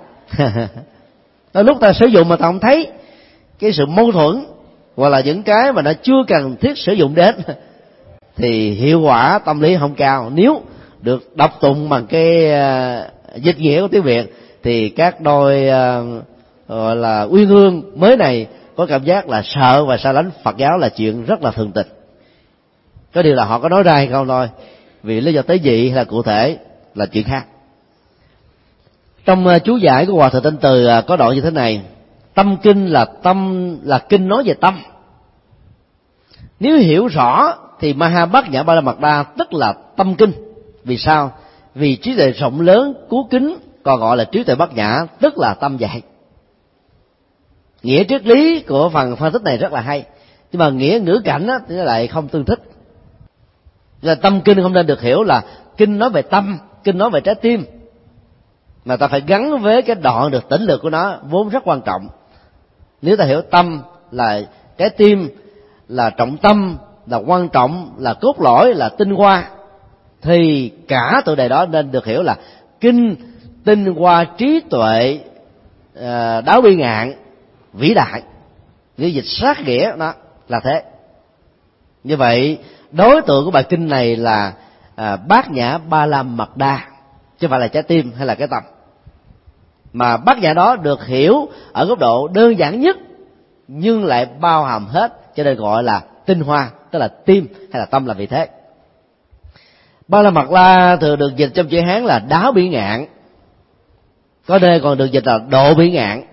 Đôi lúc ta sử dụng mà ta không thấy cái sự mâu thuẫn, hoặc là những cái mà nó chưa cần thiết sử dụng đến, thì hiệu quả tâm lý không cao. Nếu được đọc tụng bằng cái dịch nghĩa của tiếng Việt thì các đôi gọi là uyên ương mới này có cảm giác là sợ và xa lánh Phật giáo là chuyện rất là thường tình. Có điều là họ có nói ra hay không thôi, vì lý do tế nhị hay là cụ thể là chuyện khác. Trong chú giải của Hòa Thượng Tinh Từ có đoạn như thế này: tâm kinh là kinh nói về tâm. Nếu hiểu rõ thì Maha Bát Nhã Ba La Mật Đa tức là tâm kinh. Vì sao? Vì trí tuệ rộng lớn cứu kính, còn gọi là trí tuệ bát nhã, tức là tâm dạy. Nghĩa triết lý của phần phân tích này rất là hay, nhưng mà nghĩa ngữ cảnh thì nó lại không tương thích. Là tâm kinh không nên được hiểu là kinh nói về tâm, kinh nói về trái tim, mà ta phải gắn với cái đoạn được tỉnh lược của nó vốn rất quan trọng. Nếu ta hiểu tâm là trái tim, là trọng tâm, là quan trọng, là cốt lõi, là tinh hoa, thì cả tựa đề đó nên được hiểu là kinh tinh hoa trí tuệ đáo bi ngạn vĩ đại. Nếu dịch sát nghĩa đó là thế. Như vậy đối tượng của bài kinh này là Bát Nhã Ba La Mật Đa, chứ không phải là trái tim hay là cái tâm. Mà bát nhã đó được hiểu ở góc độ đơn giản nhất nhưng lại bao hàm hết, cho nên gọi là tinh hoa, tức là tim hay là tâm là vì thế. Ba La Mật La thường được dịch trong chữ Hán là đáo bỉ ngạn, có nơi còn được dịch là độ bỉ ngạn.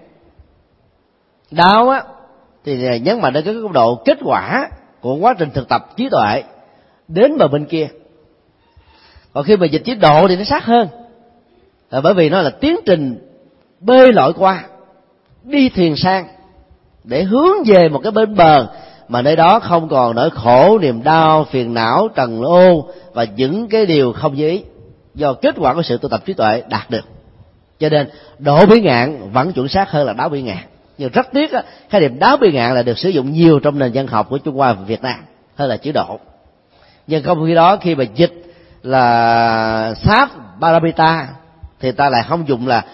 Đáo á thì nhấn mạnh đến cái góc độ kết quả của quá trình thực tập trí tuệ đến bờ bên kia. Còn khi mà dịch chữ độ thì nó sát hơn, là bởi vì nó là tiến trình bơi lội qua, đi thuyền sang để hướng về một cái bên bờ mà nơi đó không còn nỗi khổ, niềm đau, phiền não, trần ô và những cái điều không như ý do kết quả của sự tu tập trí tuệ đạt được. Cho nên độ bỉ ngạn vẫn chuẩn xác hơn là đáo bỉ ngạn. Nhưng rất tiếc á, khái niệm đáo bỉ ngạn là được sử dụng nhiều trong nền văn học của Trung Hoa và Việt Nam hơn là chữ độ. Nhưng không khi đó khi mà dịch là Sát Paramita thì ta lại không dùng là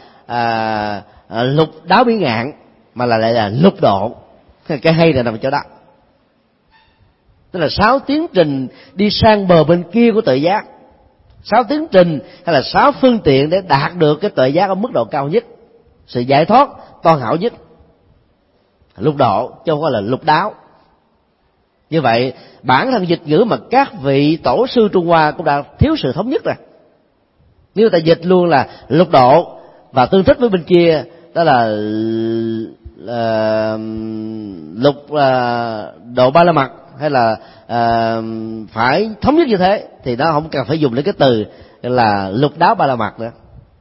lục đáo bỉ ngạn, mà lại là lục độ. Cái hay là nằm ở chỗ đó, tức là 6 tiến trình đi sang bờ bên kia của tuệ giác, 6 tiến trình hay là 6 phương tiện để đạt được cái tuệ giác ở mức độ cao nhất, sự giải thoát toàn hảo nhất. Lục độ chứ không phải là lục đáo. Như vậy bản thân dịch ngữ mà các vị tổ sư Trung Hoa cũng đã thiếu sự thống nhất rồi. Nếu ta dịch luôn là lục độ và tương thích với bên kia đó là lục độ ba la mật, hay là phải thống nhất như thế, thì nó không cần phải dùng đến cái từ là lục đáo ba la mật nữa.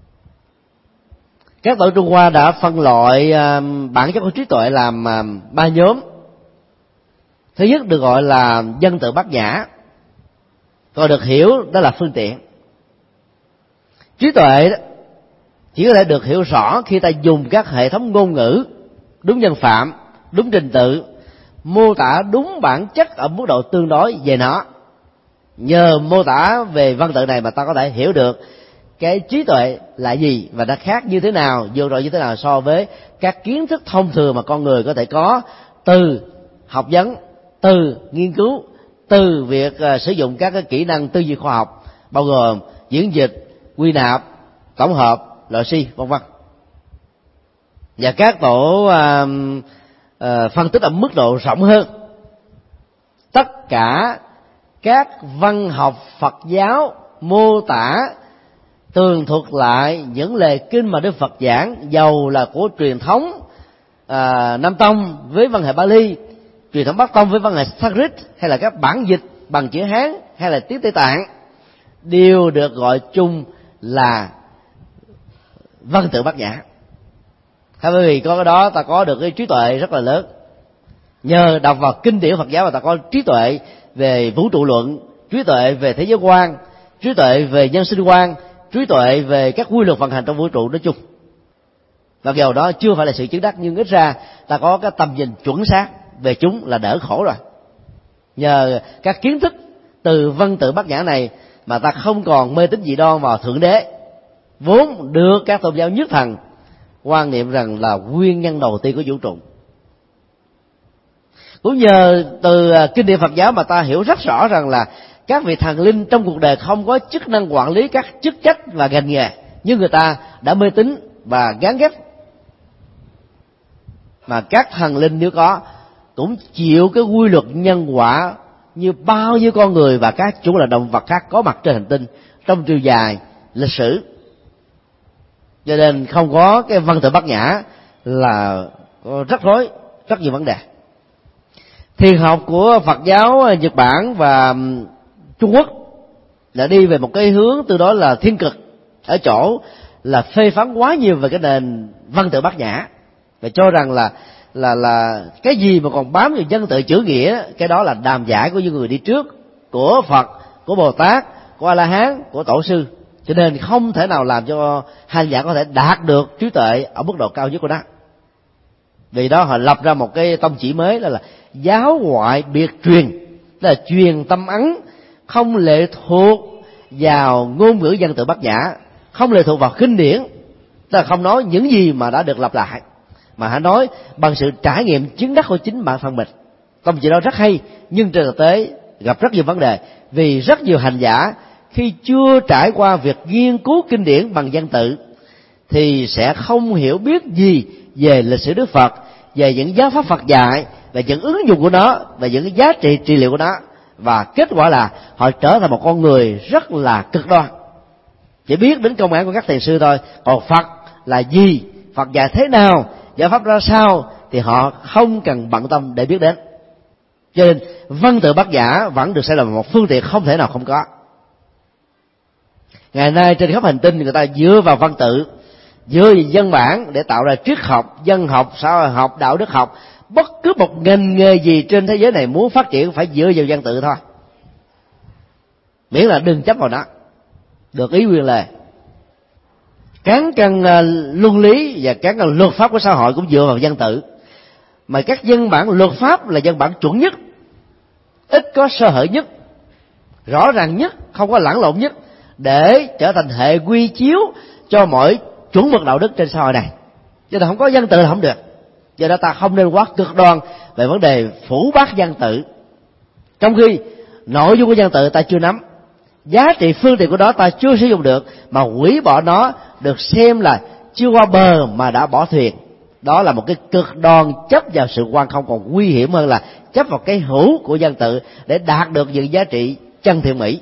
Các tổ Trung Hoa đã phân loại bản chất của trí tuệ làm 3 nhóm. Thứ nhất được gọi là dân tự bát nhã, còn được hiểu đó là phương tiện. Trí tuệ đó chỉ có thể được hiểu rõ khi ta dùng các hệ thống ngôn ngữ đúng nhân phạm, đúng trình tự, mô tả đúng bản chất ở mức độ tương đối về nó. Nhờ mô tả về văn tự này mà ta có thể hiểu được cái trí tuệ là gì và nó khác như thế nào, vượt trội như thế nào so với các kiến thức thông thường mà con người có thể có từ học vấn, từ nghiên cứu, từ việc sử dụng các cái kỹ năng tư duy khoa học, bao gồm diễn dịch, quy nạp, tổng hợp, loại suy, vân vân. Và các tổ phân tích ở mức độ rộng hơn. Tất cả các văn học Phật giáo mô tả tường thuật lại những lời kinh mà Đức Phật giảng, dầu là của truyền thống Nam Tông với văn hệ Bali, truyền thống Bắc Tông với văn hệ Sanskrit, hay là các bản dịch bằng chữ Hán hay là tiếng Tây Tạng, đều được gọi chung là văn tự bát nhã. Bởi vì có cái đó ta có được cái trí tuệ rất là lớn. Nhờ đọc vào kinh điển Phật giáo mà ta có trí tuệ về vũ trụ luận, trí tuệ về thế giới quan, trí tuệ về nhân sinh quan, trí tuệ về các quy luật vận hành trong vũ trụ nói chung. Mặc dù đó chưa phải là sự chứng đắc, nhưng ít ra ta có cái tầm nhìn chuẩn xác về chúng là đỡ khổ rồi. Nhờ các kiến thức từ văn tự Bát Nhã này mà ta không còn mê tín dị đoan vào Thượng Đế, vốn được các tôn giáo nhất thần quan niệm rằng là nguyên nhân đầu tiên của vũ trụ. Cũng nhờ từ kinh điển Phật giáo mà ta hiểu rất rõ rằng là các vị thần linh trong cuộc đời không có chức năng quản lý các chức trách và ngành nghề, nhưng người ta đã mê tín và gán ghép. Mà các thần linh nếu có cũng chịu cái quy luật nhân quả như bao nhiêu con người và các chủng loại động vật khác có mặt trên hành tinh trong chiều dài lịch sử. Cho nên không có cái văn tự Bát Nhã là rắc rối rất nhiều vấn đề. Thiền học của Phật giáo Nhật Bản và Trung Quốc đã đi về một cái hướng tương đối là thiên cực, ở chỗ là phê phán quá nhiều về cái nền văn tự Bát Nhã và cho rằng là cái gì mà còn bám vào văn tự chữ nghĩa, cái đó là đàm giải của những người đi trước, của Phật, của Bồ Tát, của A La Hán, của Tổ sư. Cho nên không thể nào làm cho hành giả có thể đạt được trí tuệ ở mức độ cao nhất của nó. Vì đó họ lập ra một cái tông chỉ mới, đó là giáo ngoại biệt truyền, đó là truyền tâm ấn, không lệ thuộc vào ngôn ngữ văn tự Bát Nhã, không lệ thuộc vào kinh điển, tức là không nói những gì mà đã được lặp lại, mà hãy nói bằng sự trải nghiệm chứng đắc của chính bản thân mình. Tông chỉ đó rất hay, nhưng trên thực tế gặp rất nhiều vấn đề, vì rất nhiều hành giả khi chưa trải qua việc nghiên cứu kinh điển bằng văn tự thì sẽ không hiểu biết gì về lịch sử Đức Phật, về những giáo pháp Phật dạy, về những ứng dụng của nó, về những giá trị trị liệu của nó, và kết quả là họ trở thành một con người rất là cực đoan, chỉ biết đến công án của các thiền sư thôi, còn Phật là gì, Phật dạy thế nào, giáo pháp ra sao thì họ không cần bận tâm để biết đến. Cho nên văn tự Bát Nhã vẫn được xem là một phương tiện không thể nào không có. Ngày nay trên khắp hành tinh người ta dựa vào văn tự, dựa vào văn bản để tạo ra triết học, dân học, xã hội học, đạo đức học. Bất cứ một ngành nghề gì trên thế giới này muốn phát triển phải dựa vào văn tự thôi, miễn là đừng chấp vào nó, được ý quyền lề. Cán cân luân lý và cán cân luật pháp của xã hội cũng dựa vào văn tự, mà các văn bản luật pháp là văn bản chuẩn nhất, ít có sơ hở nhất, rõ ràng nhất, không có lẫn lộn nhất, để trở thành hệ quy chiếu cho mọi chuẩn mực đạo đức trên xã hội này. Cho nên không có văn tự là không được. Do đó ta không nên quá cực đoan về vấn đề phủ bác văn tự, trong khi nội dung của văn tự ta chưa nắm, giá trị phương tiện của nó ta chưa sử dụng được, mà hủy bỏ nó được xem là chưa qua bờ mà đã bỏ thuyền. Đó là một cái cực đoan chấp vào sự quan không, còn nguy hiểm hơn là chấp vào cái hữu của văn tự để đạt được những giá trị chân thiện mỹ.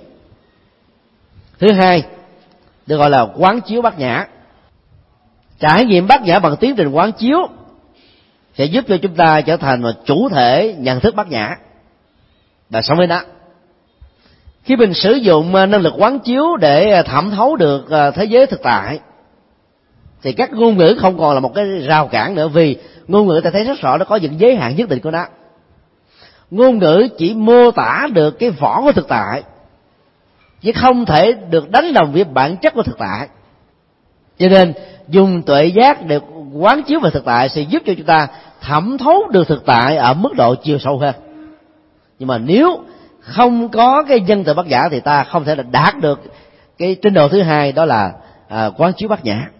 Thứ hai được gọi là quán chiếu Bát Nhã. Trải nghiệm Bát Nhã bằng tiến trình quán chiếu sẽ giúp cho chúng ta trở thành một chủ thể nhận thức Bát Nhã và sống với nó. Khi mình sử dụng năng lực quán chiếu để thẩm thấu được thế giới thực tại thì các ngôn ngữ không còn là một cái rào cản nữa, vì ngôn ngữ ta thấy rất rõ nó có những giới hạn nhất định của nó. Ngôn ngữ chỉ mô tả được cái vỏ của thực tại, chứ không thể được đánh đồng với bản chất của thực tại. Cho nên dùng tuệ giác để quán chiếu về thực tại sẽ giúp cho chúng ta thẩm thấu được thực tại ở mức độ chiều sâu hơn. Nhưng mà nếu không có cái văn tự Bát Nhã thì ta không thể đạt được cái trình độ thứ hai, đó là quán chiếu Bát Nhã.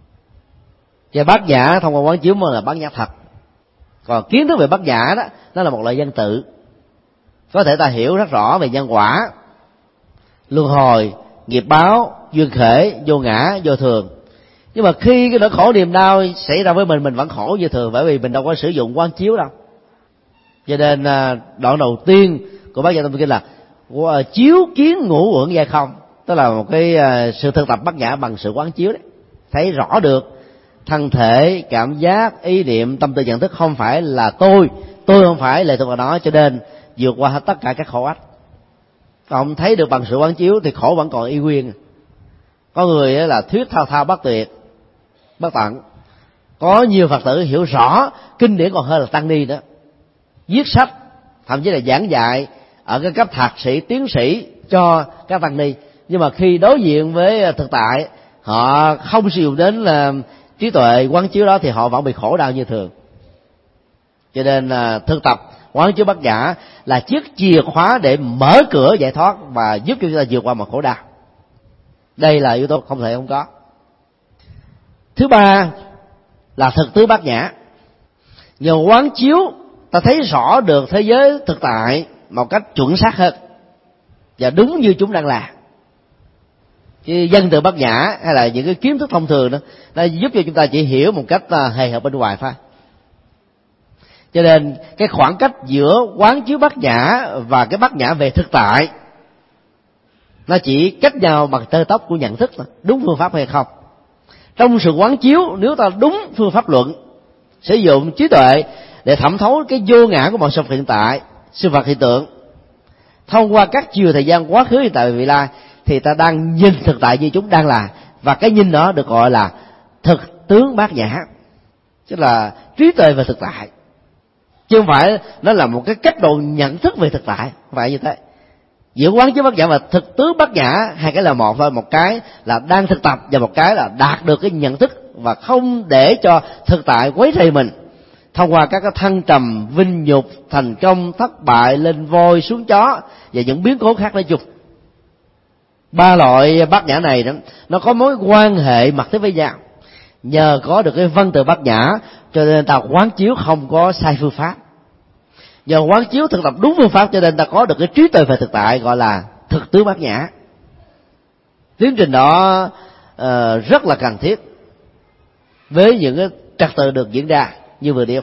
Và Bát Nhã thông qua quán chiếu mới là Bát Nhã thật. Còn kiến thức về Bát Nhã đó, nó là một loại văn tự. Có thể ta hiểu rất rõ về nhân quả, luân hồi, nghiệp báo, duyên khể, vô ngã, vô thường. Nhưng mà khi cái nỗi khổ niềm đau xảy ra với mình vẫn khổ như thường, bởi vì mình đâu có sử dụng quán chiếu đâu. Cho nên đoạn đầu tiên của Bát Nhã Tâm Kinh là chiếu kiến ngũ uẩn giai không, tức là một cái sự thực tập Bát Nhã bằng sự quán chiếu đấy. Thấy rõ được thân thể, cảm giác, ý niệm, tâm tư nhận thức không phải là tôi không phải lệ thuộc vào nó, cho nên vượt qua tất cả các khổ ách. Còn thấy được bằng sự quán chiếu thì khổ vẫn còn y nguyên. Có người là thuyết thao thao bất tuyệt, bất tận. Có nhiều Phật tử hiểu rõ kinh điển còn hơn là tăng ni nữa, viết sách, thậm chí là giảng dạy ở cái cấp thạc sĩ, tiến sĩ cho các tăng ni, nhưng mà khi đối diện với thực tại họ không sử dụng đến là trí tuệ quán chiếu đó thì họ vẫn bị khổ đau như thường. Cho nên thực tập quán chiếu bát nhã là chiếc chìa khóa để mở cửa giải thoát và giúp cho chúng ta vượt qua một khổ đau. Đây là yếu tố không thể không có. Thứ ba là thực tứ bát nhã. Nhờ quán chiếu ta thấy rõ được thế giới thực tại một cách chuẩn xác hơn và đúng như chúng đang là. Chứ dân từ bát nhã hay là những cái kiến thức thông thường đó, nó giúp cho chúng ta chỉ hiểu một cách hời hợt bên ngoài thôi. Cho nên cái khoảng cách giữa quán chiếu bát nhã và cái bát nhã về thực tại nó chỉ cách nhau bằng tơ tóc của nhận thức thôi, đúng phương pháp hay không. Trong sự quán chiếu, nếu ta đúng phương pháp luận, sử dụng trí tuệ để thẩm thấu cái vô ngã của mọi sự hiện tại, sự vật hiện tượng, thông qua các chiều thời gian quá khứ, hiện tại và vị lai, thì ta đang nhìn thực tại như chúng đang là, và cái nhìn đó được gọi là thực tướng bát nhã, tức là trí tuệ về thực tại, chứ không phải nó là một cái cách độ nhận thức về thực tại. Không phải như thế. Giữa quán chiếu bát nhã và thực tướng bát nhã, hai cái là một thôi. Một cái là đang thực tập và một cái là đạt được cái nhận thức và không để cho thực tại quấy rầy mình thông qua các cái thăng trầm, vinh nhục, thành công, thất bại, lên voi xuống chó và những biến cố khác nói chung. Ba loại bát nhã này đó, nó có mối quan hệ mật thiết với nhau. Nhờ có được cái văn từ bát nhã cho nên ta quán chiếu không có sai phương pháp. Nhờ quán chiếu thực tập đúng phương pháp cho nên ta có được cái trí tuệ về thực tại, gọi là thực tướng bát nhã. Tiến trình đó rất là cần thiết với những cái trật tự được diễn ra như vừa nêu.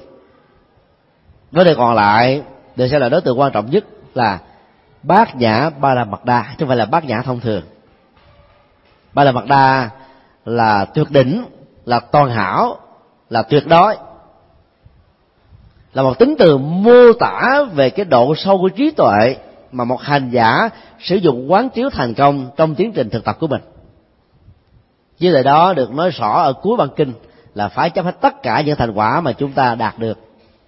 Vấn đề còn lại được xem là đối tượng quan trọng nhất là bát nhã ba la mật đa, chứ không phải là bát nhã thông thường. Ba la mật đa là tuyệt đỉnh, là toàn hảo, là tuyệt đối, là một tính từ mô tả về cái độ sâu của trí tuệ mà một hành giả sử dụng quán chiếu thành công trong tiến trình thực tập của mình. Với lại đó được nói rõ ở cuối bản kinh là phải chấp hết tất cả những thành quả mà chúng ta đạt được.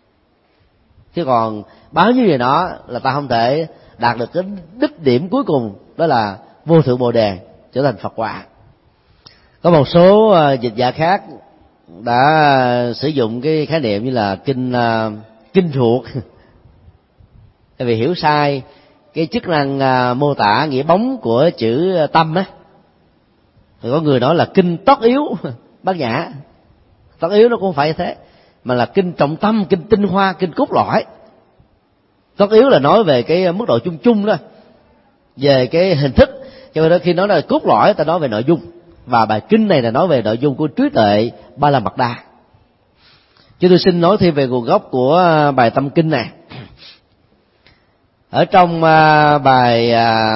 Chứ còn bao nhiêu gì đó là ta không thể đạt được cái đích điểm cuối cùng, đó là vô thượng bồ đề, trở thành Phật quả. Có một số dịch giả khác đã sử dụng cái khái niệm như là kinh ruột tại vì hiểu sai cái chức năng mô tả nghĩa bóng của chữ tâm á. Thì có người nói là kinh tất yếu bát nhã. Tất yếu nó cũng không phải như thế, mà là kinh trọng tâm, kinh tinh hoa, kinh cốt lõi. Tất yếu là nói về cái mức độ chung chung đó, về cái hình thức. Cho nên khi nói là cốt lõi, ta nói về nội dung. Và bài kinh này là nói về nội dung của trí tuệ ba la mật đa. Chứ tôi xin nói thêm về nguồn gốc của bài tâm kinh này. Ở trong bài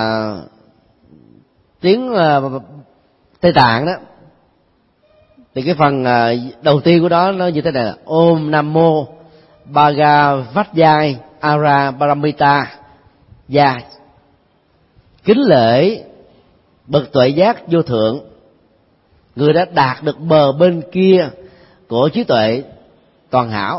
tiếng Tây Tạng đó, thì cái phần đầu tiên của đó nó như thế này là Om Namo Bhagavate Ara Paramita Ya. Kính lễ bậc tuệ giác vô thượng, người đã đạt được bờ bên kia của trí tuệ toàn hảo.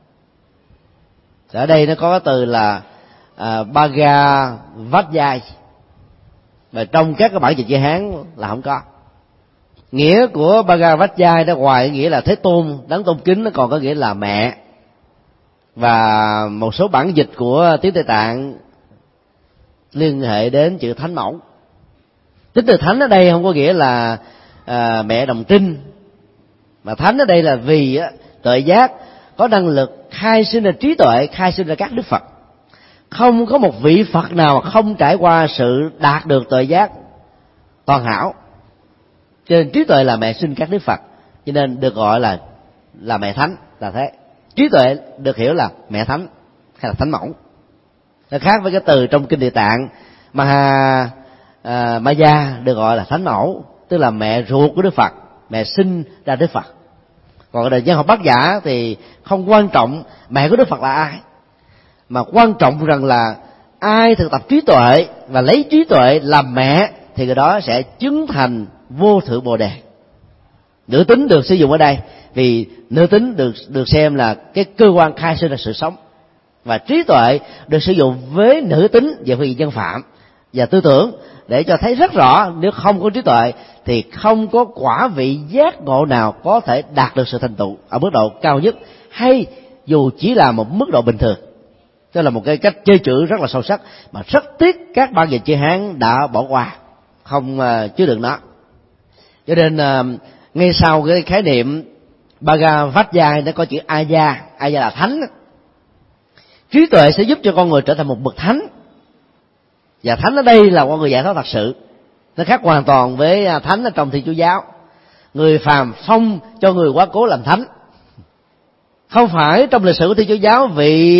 Ở đây nó có cái từ là Bhagavate, và trong các cái bản dịch chữ Hán là không có. Nghĩa của Bhagavate đó, ngoài nghĩa là Thế Tôn đáng tôn kính, nó còn có nghĩa là mẹ. Và một số bản dịch của tiếng Tây Tạng liên hệ đến chữ thánh mẫu. Tính từ thánh ở đây không có nghĩa là mẹ đồng trinh, mà thánh ở đây là vì tuệ giác có năng lực khai sinh ra trí tuệ, khai sinh ra các đức Phật. Không có một vị Phật nào không trải qua sự đạt được tuệ giác toàn hảo. Cho nên trí tuệ là mẹ sinh các đức Phật, cho nên được gọi là mẹ thánh, là thế. Trí tuệ được hiểu là mẹ thánh hay là thánh mẫu. Nó khác với cái từ trong kinh Địa Tạng Maya được gọi là thánh mẫu, tức là mẹ ruột của Đức Phật, mẹ sinh ra Đức Phật. Còn ở đời nhân học bát nhã thì không quan trọng mẹ của Đức Phật là ai, mà quan trọng rằng là ai thực tập trí tuệ và lấy trí tuệ làm mẹ thì người đó sẽ chứng thành vô thượng bồ đề. Nữ tính được sử dụng ở đây vì nữ tính được xem là cái cơ quan khai sinh ra sự sống, và trí tuệ được sử dụng với nữ tính về phương diện nhân phạm và tư tưởng, để cho thấy rất rõ nếu không có trí tuệ thì không có quả vị giác ngộ nào có thể đạt được sự thành tựu ở mức độ cao nhất, hay dù chỉ là một mức độ bình thường. Đó là một cái cách chơi chữ rất là sâu sắc mà rất tiếc các ban dịch chữ Hán đã bỏ qua, không chứa đựng nó. Cho nên ngay sau cái khái niệm Bhagavad-gita nó có chữ Aya, Aya là thánh. Trí tuệ sẽ giúp cho con người trở thành một bậc thánh, và thánh ở đây là con người giải thoát thật sự. Nó khác hoàn toàn với thánh ở trong Thiên Chúa giáo. Người phàm phong cho người quá cố làm thánh. Không phải trong lịch sử của Thiên Chúa giáo vị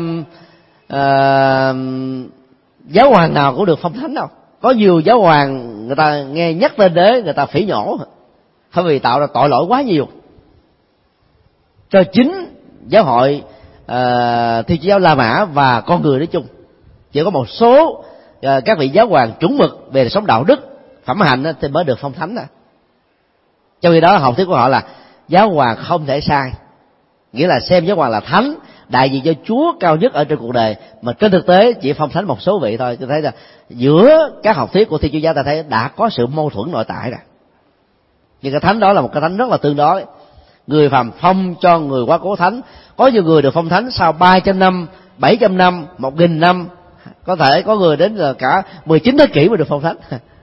giáo hoàng nào cũng được phong thánh đâu. Có nhiều giáo hoàng người ta nghe nhắc tên đế người ta phỉ nhổ, bởi vì tạo ra tội lỗi quá nhiều cho chính giáo hội Thiên Chúa giáo La Mã và con người nói chung. Chỉ có một số các vị giáo hoàng chuẩn mực về sống đạo đức, phẩm hạnh thì mới được phong thánh. Trong khi đó học thuyết của họ là giáo hoàng không thể sai, nghĩa là xem giáo hoàng là thánh, đại diện cho Chúa cao nhất ở trên cuộc đời, mà trên thực tế chỉ phong thánh một số vị thôi. Tôi thấy là giữa các học thuyết của Thiên Chúa giáo ta thấy đã có sự mâu thuẫn nội tại rồi. Nhưng cái thánh đó là một cái thánh rất là tương đối. Người phàm phong cho người quá cố thánh. Có nhiều người được phong thánh sau 300 năm, 700 năm, 1000 năm, có thể có người đến cả 19 thế kỷ mới được phong thánh.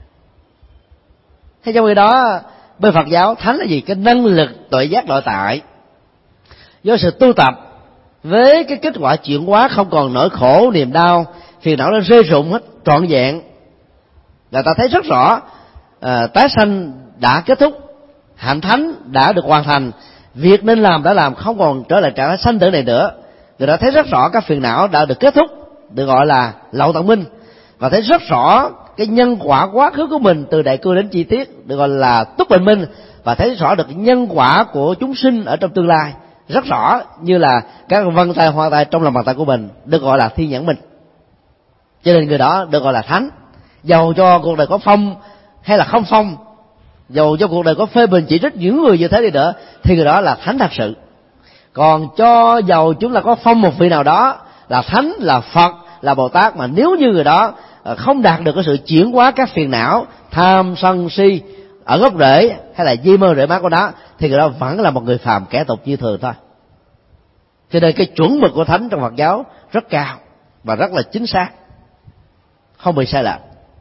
Thế trong khi đó bên Phật giáo thánh là gì? Cái năng lực tuệ giác nội tại do sự tu tập, với cái kết quả chuyển hóa không còn nỗi khổ niềm đau, phiền não nó rơi rụng hết trọn vẹn. Là ta thấy rất rõ tái sanh đã kết thúc, hạnh thánh đã được hoàn thành, việc nên làm đã làm, không còn trở lại trạng thái sanh tử này nữa. Người ta thấy rất rõ các phiền não đã được kết thúc, được gọi là lậu tận minh, và thấy rất rõ cái nhân quả quá khứ của mình từ đại cương đến chi tiết, được gọi là túc bình minh, và thấy rõ được nhân quả của chúng sinh ở trong tương lai rất rõ, như là các vân tay hoa tay trong lòng bàn tay của mình, được gọi là thiên nhãn minh. Cho nên người đó được gọi là thánh, dầu cho cuộc đời có phong hay là không phong, dầu cho cuộc đời có phê bình chỉ trích những người như thế đi nữa, thì người đó là thánh thật sự. Còn cho dầu chúng là có phong một vị nào đó, là thánh, là Phật, là Bồ Tát, mà nếu như người đó không đạt được cái sự chuyển hóa các phiền não tham sân si ở gốc rễ hay là di mơ rễ má của nó, thì người đó vẫn là một người phàm kẻ tục như thường thôi. Cho nên cái chuẩn mực của thánh trong Phật giáo rất cao và rất là chính xác, không bị sai lệch.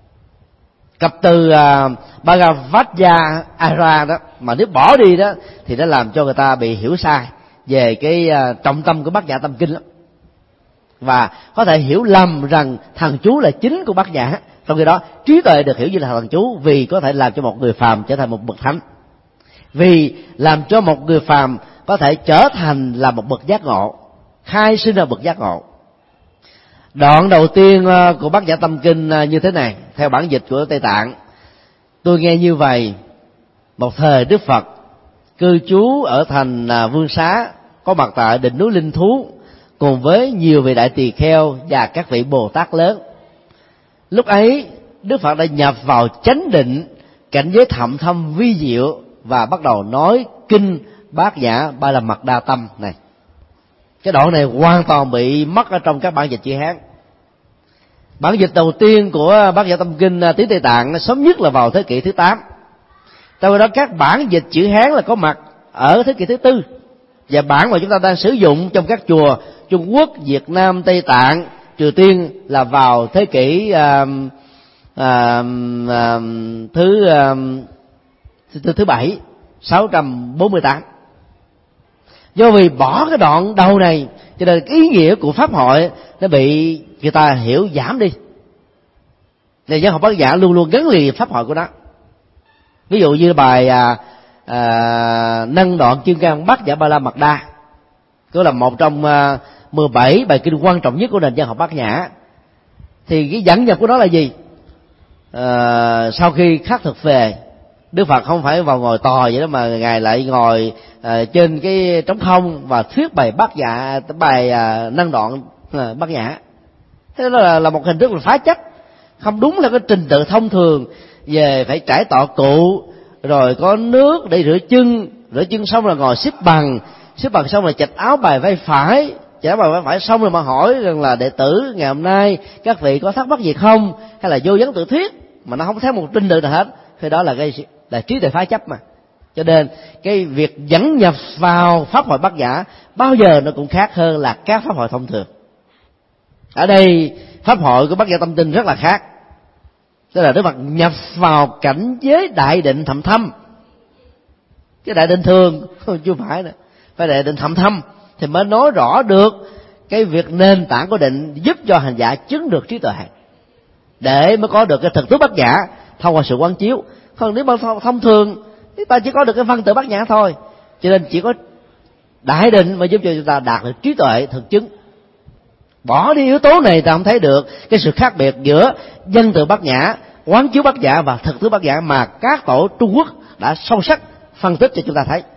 Cặp từ Bhagavad-gita đó mà nếu bỏ đi đó thì nó làm cho người ta bị hiểu sai về cái trọng tâm của Bát Nhã Tâm Kinh lắm, và có thể hiểu lầm rằng thần chú là chính của Bát Nhã. Trong khi đó trí tuệ được hiểu như là thần chú, vì có thể làm cho một người phàm trở thành một bậc thánh, vì làm cho một người phàm có thể trở thành là một bậc giác ngộ, khai sinh ra bậc giác ngộ. Đoạn đầu tiên của Bát Nhã Tâm Kinh như thế này, theo bản dịch của Tây Tạng: tôi nghe như vậy, một thời Đức Phật cư trú ở thành Vương Xá, có mặt tại đỉnh núi Linh Thú cùng với nhiều vị đại tỳ kheo và các vị Bồ Tát lớn. Lúc ấy Đức Phật đã nhập vào chánh định, cảnh giới thậm thâm vi diệu, và bắt đầu nói kinh Bát Nhã Ba La Mật Đa Tâm này. Cái đoạn này hoàn toàn bị mất ở trong các bản dịch chữ Hán. Bản dịch đầu tiên của Bát Nhã Tâm Kinh tiếng Tây Tạng sớm nhất là vào thế kỷ thứ 8. Trong đó các bản dịch chữ Hán là có mặt ở thế kỷ thứ 4, và bản mà chúng ta đang sử dụng trong các chùa Trung Quốc, Việt Nam, Tây Tạng, Triều Tiên là vào thế kỷ thứ 7, 648. Do vì bỏ cái đoạn đầu này, cho nên cái ý nghĩa của pháp hội nó bị người ta hiểu giảm đi. Nên giáo học Bát Nhã luôn luôn gắn liền pháp hội của nó. Ví dụ như bài nâng đoạn Kim Cang Bát Nhã Ba La Mật Đa, đó là một trong 17 bài kinh quan trọng nhất của nền văn học Bát Nhã. Thì cái dẫn nhập của nó là gì? Sau khi khắc thực về, Đức Phật không phải vào ngồi tòa vậy đó, mà ngài lại ngồi trên cái trống không và thuyết bài Bát Nhã, bài nâng đoạn Bát Nhã. Thế đó là một hình thức là phá chấp, không đúng là cái trình tự thông thường về phải trải tọa cụ, rồi có nước để rửa chân xong là ngồi xếp bằng xong là chạch áo bài vai phải, chả mà phải xong rồi mà hỏi rằng là đệ tử ngày hôm nay các vị có thắc mắc gì không, hay là vô vấn tự thuyết mà nó không theo một trình tự nào hết, thì đó là trí tuệ phá chấp mà. Cho nên cái việc dẫn nhập vào pháp hội Bát Nhã bao giờ nó cũng khác hơn là các pháp hội thông thường. Ở đây pháp hội của Bát Nhã Tâm Tinh rất là khác, tức là Đức Phật nhập vào cảnh giới đại định thậm thâm. Cái đại định thường chưa phải nữa, phải đại định thậm thâm thì mới nói rõ được cái việc nền tảng của định, giúp cho hành giả chứng được trí tuệ, để mới có được cái thực tướng Bát Nhã thông qua sự quán chiếu. Còn nếu mà thông thường chúng ta chỉ có được cái văn tự Bát Nhã thôi, cho nên chỉ có đại định mà giúp cho chúng ta đạt được trí tuệ thực chứng. Bỏ đi yếu tố này ta không thấy được cái sự khác biệt giữa văn tự Bát Nhã, quán chiếu Bát Nhã và thực tướng Bát Nhã mà các tổ Trung Quốc đã sâu sắc phân tích cho chúng ta thấy.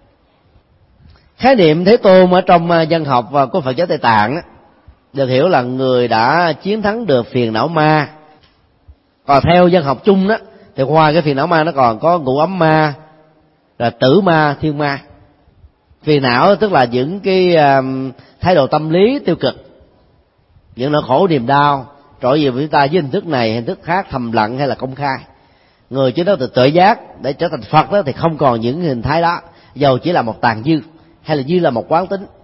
Khái niệm Thế Tôn ở trong văn học và của Phật giáo Tây Tạng được hiểu là người đã chiến thắng được phiền não ma. Còn theo văn học chung đó thì ngoài cái phiền não ma nó còn có ngũ ấm ma, là tử ma, thiên ma. Phiền não tức là những cái thái độ tâm lý tiêu cực, những nỗi khổ niềm đau trỗi về với chúng ta với hình thức này hình thức khác, thầm lặng hay là công khai. Người chứ đó từ tuệ giác để trở thành Phật đó thì không còn những hình thái đó, dầu chỉ là một tàn dư hay là như là một quán tính.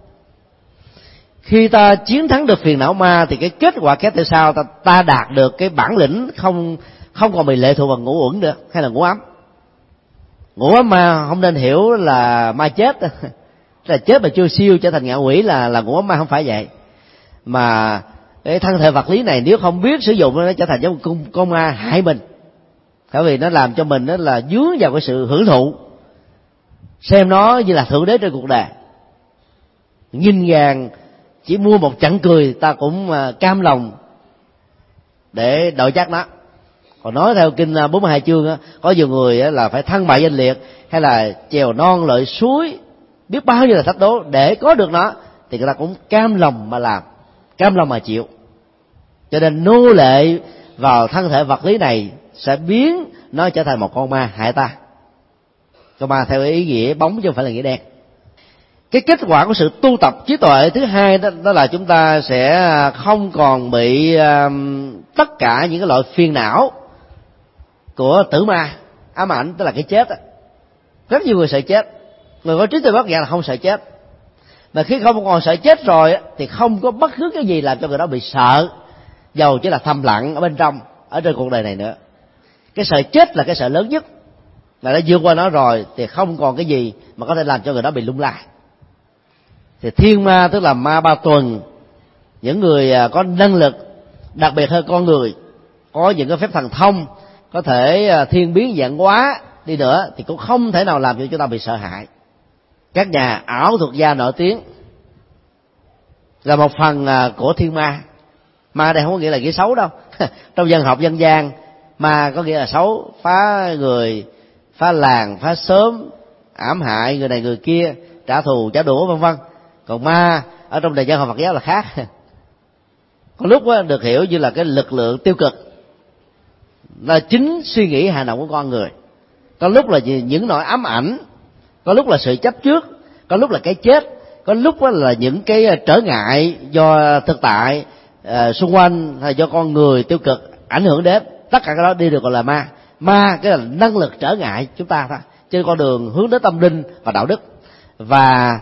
Khi ta chiến thắng được phiền não ma thì cái kết quả kéo theo sau ta đạt được cái bản lĩnh không còn bị lệ thuộc vào ngũ uẩn nữa hay là ngũ ấm. Ngũ ấm ma không nên hiểu là ma chết là chết mà chưa siêu trở thành ngạ quỷ là ngũ ấm ma, không phải vậy. Mà cái thân thể vật lý này nếu không biết sử dụng nó trở thành giống con ma hại mình, bởi vì nó làm cho mình đó là dướng vào cái sự hưởng thụ, xem nó như là thượng đế trên cuộc đời. Nghìn ngàn chỉ mua một chặng cười ta cũng cam lòng để đổi chắc nó. Còn nói theo kinh 42 chương á, có nhiều người là phải thăng bại danh liệt hay là chèo non lội suối biết bao nhiêu là thách đố để có được nó, thì người ta cũng cam lòng mà làm, cam lòng mà chịu. Cho nên nô lệ vào thân thể vật lý này sẽ biến nó trở thành một con ma hại ta. Con ma theo ý nghĩa bóng chứ không phải là nghĩa đen. Cái kết quả của sự tu tập trí tuệ thứ hai đó là chúng ta sẽ không còn bị tất cả những cái loại phiền não của tử ma, ám ảnh, tức là cái chết. Rất nhiều người sợ chết, người có trí tuệ Bát Nhã là không sợ chết. Mà khi không còn sợ chết rồi thì không có bất cứ cái gì làm cho người đó bị sợ, dầu chỉ là thầm lặng ở bên trong, ở trên cuộc đời này nữa. Cái sợ chết là cái sợ lớn nhất, mà đã vượt qua nó rồi thì không còn cái gì mà có thể làm cho người đó bị lung lay. Thì thiên ma tức là ma ba tuần, những người có năng lực đặc biệt hơn con người, có những cái phép thần thông, có thể thiên biến vạn hóa đi nữa thì cũng không thể nào làm cho chúng ta bị sợ hãi. Các nhà ảo thuật gia nổi tiếng là một phần của thiên ma. Ma đây không có nghĩa là nghĩa xấu đâu. Trong văn học dân gian, ma có nghĩa là xấu, phá người, phá làng, phá xóm, ám hại người này người kia, trả thù trả đũa vân vân. Còn ma ở trong đời văn học Phật giáo là khác. Có lúc được hiểu như là cái lực lượng tiêu cực, là chính suy nghĩ hành động của con người. Có lúc là những nỗi ám ảnh, có lúc là sự chấp trước, có lúc là cái chết, có lúc là những cái trở ngại do thực tại xung quanh hay do con người tiêu cực ảnh hưởng đến. Tất cả cái đó đi được gọi là ma. Ma cái là năng lực trở ngại chúng ta thôi trên con đường hướng đến tâm linh và đạo đức. Và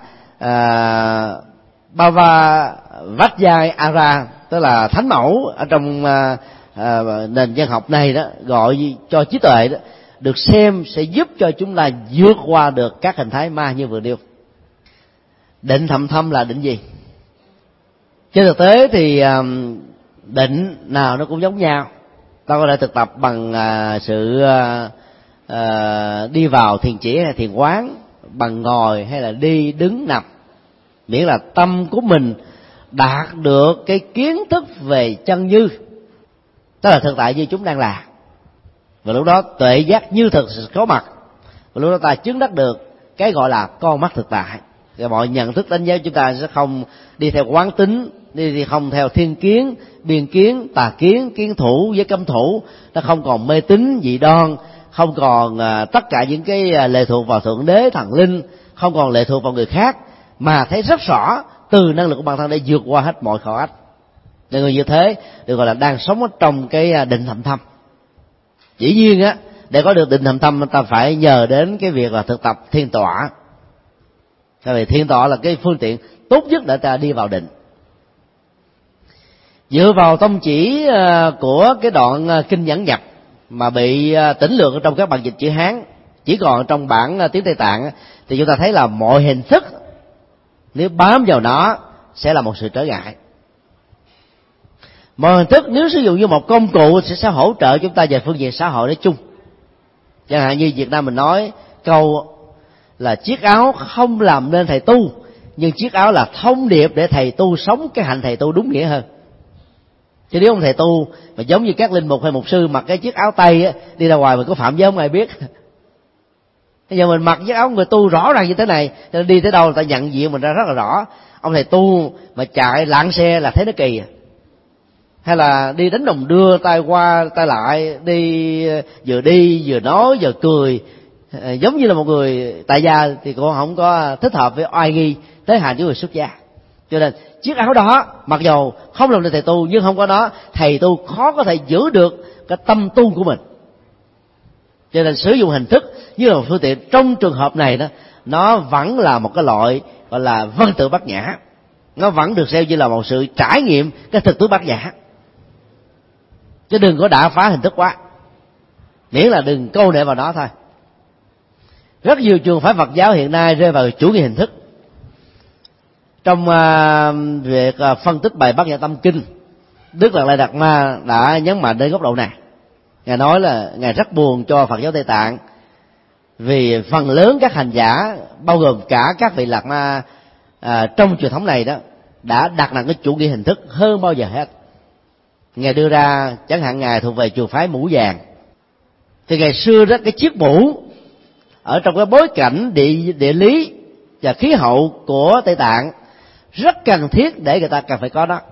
Bhava Vajrayana tức là thánh mẫu ở trong nền văn học này đó, gọi cho trí tuệ đó, được xem sẽ giúp cho chúng ta vượt qua được các hình thái ma như vừa nêu. Định thầm thâm là định gì? Trên thực tế thì định nào nó cũng giống nhau. Ta có thể thực tập bằng sự đi vào thiền chỉ hay thiền quán, bằng ngồi hay là đi đứng nằm, miễn là tâm của mình đạt được cái kiến thức về chân như, tức là thực tại như chúng đang là. Và lúc đó tuệ giác như thực có mặt, và lúc đó ta chứng đắc được cái gọi là con mắt thực tại. Và mọi nhận thức đánh giá chúng ta sẽ không đi theo quán tính, đi không theo thiên kiến, biên kiến, tà kiến, kiến thủ với cấm thủ. Nó không còn mê tín dị đoan, không còn tất cả những cái lệ thuộc vào thượng đế thần linh, không còn lệ thuộc vào người khác, mà thấy rất rõ từ năng lực của bản thân để vượt qua hết mọi khó ách. Nên người như thế được gọi là đang sống ở trong cái định hạnh thâm. Dĩ nhiên á, để có được định hạnh thâm ta phải nhờ đến cái việc là thực tập thiên tọa. Tại vì thiên tọa là cái phương tiện tốt nhất để ta đi vào định. Dựa vào tông chỉ của cái đoạn kinh dẫn nhập mà bị tỉnh lược trong các bản dịch chữ Hán, chỉ còn trong bản tiếng Tây Tạng, thì chúng ta thấy là mọi hình thức nếu bám vào nó sẽ là một sự trở ngại. Mọi hình thức nếu sử dụng như một công cụ sẽ hỗ trợ chúng ta về phương diện xã hội nói chung. Chẳng hạn như Việt Nam mình nói câu là chiếc áo không làm nên thầy tu, nhưng chiếc áo là thông điệp để thầy tu sống cái hạnh thầy tu đúng nghĩa hơn. Chứ nếu ông thầy tu mà giống như các linh mục hay mục sư mặc cái chiếc áo tây á, đi ra ngoài mình có phạm giới không ai biết. Bây giờ mình mặc chiếc áo người tu rõ ràng như thế này, đi tới đâu người ta nhận diện mình ra rất là rõ. Ông thầy tu mà chạy lạng xe là thấy nó kỳ. Hay là đi đánh đồng đưa tay qua tay lại, đi vừa nói vừa cười, giống như là một người tại gia, thì cũng không có thích hợp với oai nghi thế hành của người xuất gia. Cho nên chiếc áo đó mặc dầu không làm nên thầy tu, nhưng không có nó thầy tu khó có thể giữ được cái tâm tu của mình. Cho nên sử dụng hình thức như là một phương tiện trong trường hợp này đó, nó vẫn là một cái loại gọi là văn tự bát nhã. Nó vẫn được xem như là một sự trải nghiệm cái thực tứ bát nhã. Chứ đừng có đả phá hình thức quá, miễn là đừng câu nệ vào nó thôi. Rất nhiều trường phái Phật giáo hiện nay rơi vào chủ nghĩa hình thức. Trong việc phân tích bài Bát Nhã Tâm Kinh, Đức Đạt Lai Đạt Ma đã nhấn mạnh đến góc độ này. Ngài nói là Ngài rất buồn cho Phật giáo Tây Tạng, vì phần lớn các hành giả, bao gồm cả các vị Đạt Ma trong truyền thống này đó, đã đặt nặng cái chủ nghĩa hình thức hơn bao giờ hết. Ngài đưa ra, chẳng hạn Ngài thuộc về trường phái mũ vàng, thì ngày xưa đó cái chiếc mũ ở trong cái bối cảnh địa lý và khí hậu của Tây Tạng rất cần thiết để người ta cần phải có đó.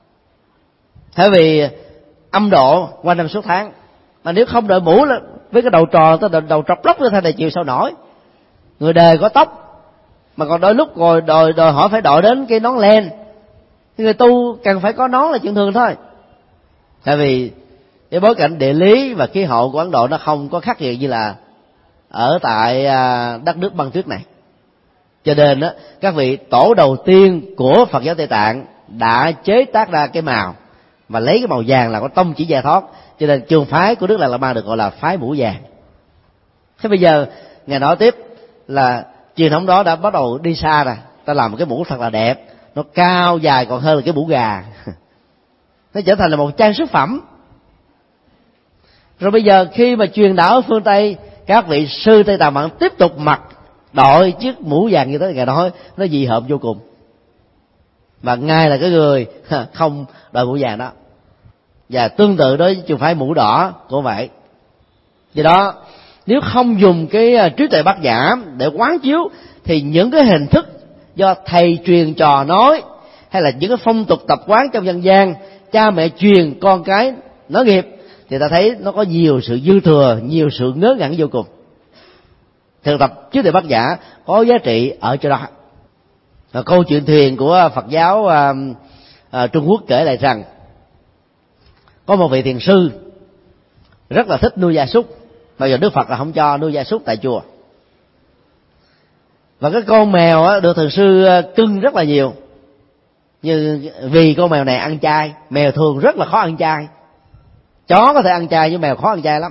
Bởi vì âm độ qua năm suốt tháng, mà nếu không đội mũ với cái đầu tròn, tới đầu trọc lóc như thế này chịu sao nổi. Người đời có tóc mà còn đôi lúc rồi đòi hỏi phải đội đến cái nón len, người tu cần phải có nón là chuyện thường thôi. Tại vì cái bối cảnh địa lý và khí hậu của Ấn Độ nó không có khắc nghiệt như là ở tại đất nước băng tuyết này. Cho nên đó, các vị tổ đầu tiên của Phật giáo Tây Tạng đã chế tác ra cái màu và lấy cái màu vàng là có tông chỉ giải thoát. Cho nên trường phái của Đức Đạt Lai Ma được gọi là phái mũ vàng. Thế bây giờ Ngài nói tiếp là truyền thống đó đã bắt đầu đi xa rồi. Ta làm một cái mũ thật là đẹp, nó cao dài còn hơn là cái mũ gà. Nó trở thành là một trang sức phẩm. Rồi bây giờ khi mà truyền đạo ở phương Tây, các vị sư Tây Tạng vẫn tiếp tục mặc đội chiếc mũ vàng như thế. Ngài nói nó dị hợm vô cùng. Và Ngài là cái người không đội mũ vàng đó. Và tương tự đối với trường phái mũ đỏ cũng vậy. Do đó nếu không dùng cái trí tuệ bát nhã để quán chiếu, thì những cái hình thức do thầy truyền trò nói, hay là những cái phong tục tập quán trong dân gian, cha mẹ truyền con cái nối nghiệp, thì ta thấy nó có nhiều sự dư thừa, nhiều sự ngớ ngẩn vô cùng. Thực tập trí tuệ bát nhã có giá trị ở chỗ đó. Và câu chuyện thuyền của Phật giáo Trung Quốc kể lại rằng có một vị thiền sư rất là thích nuôi gia súc, bây giờ Đức Phật là không cho nuôi gia súc tại chùa. Và cái con mèo được thiền sư cưng rất là nhiều, nhưng vì con mèo này ăn chay. Mèo thường rất là khó ăn chay, chó có thể ăn chay nhưng mèo khó ăn chay lắm.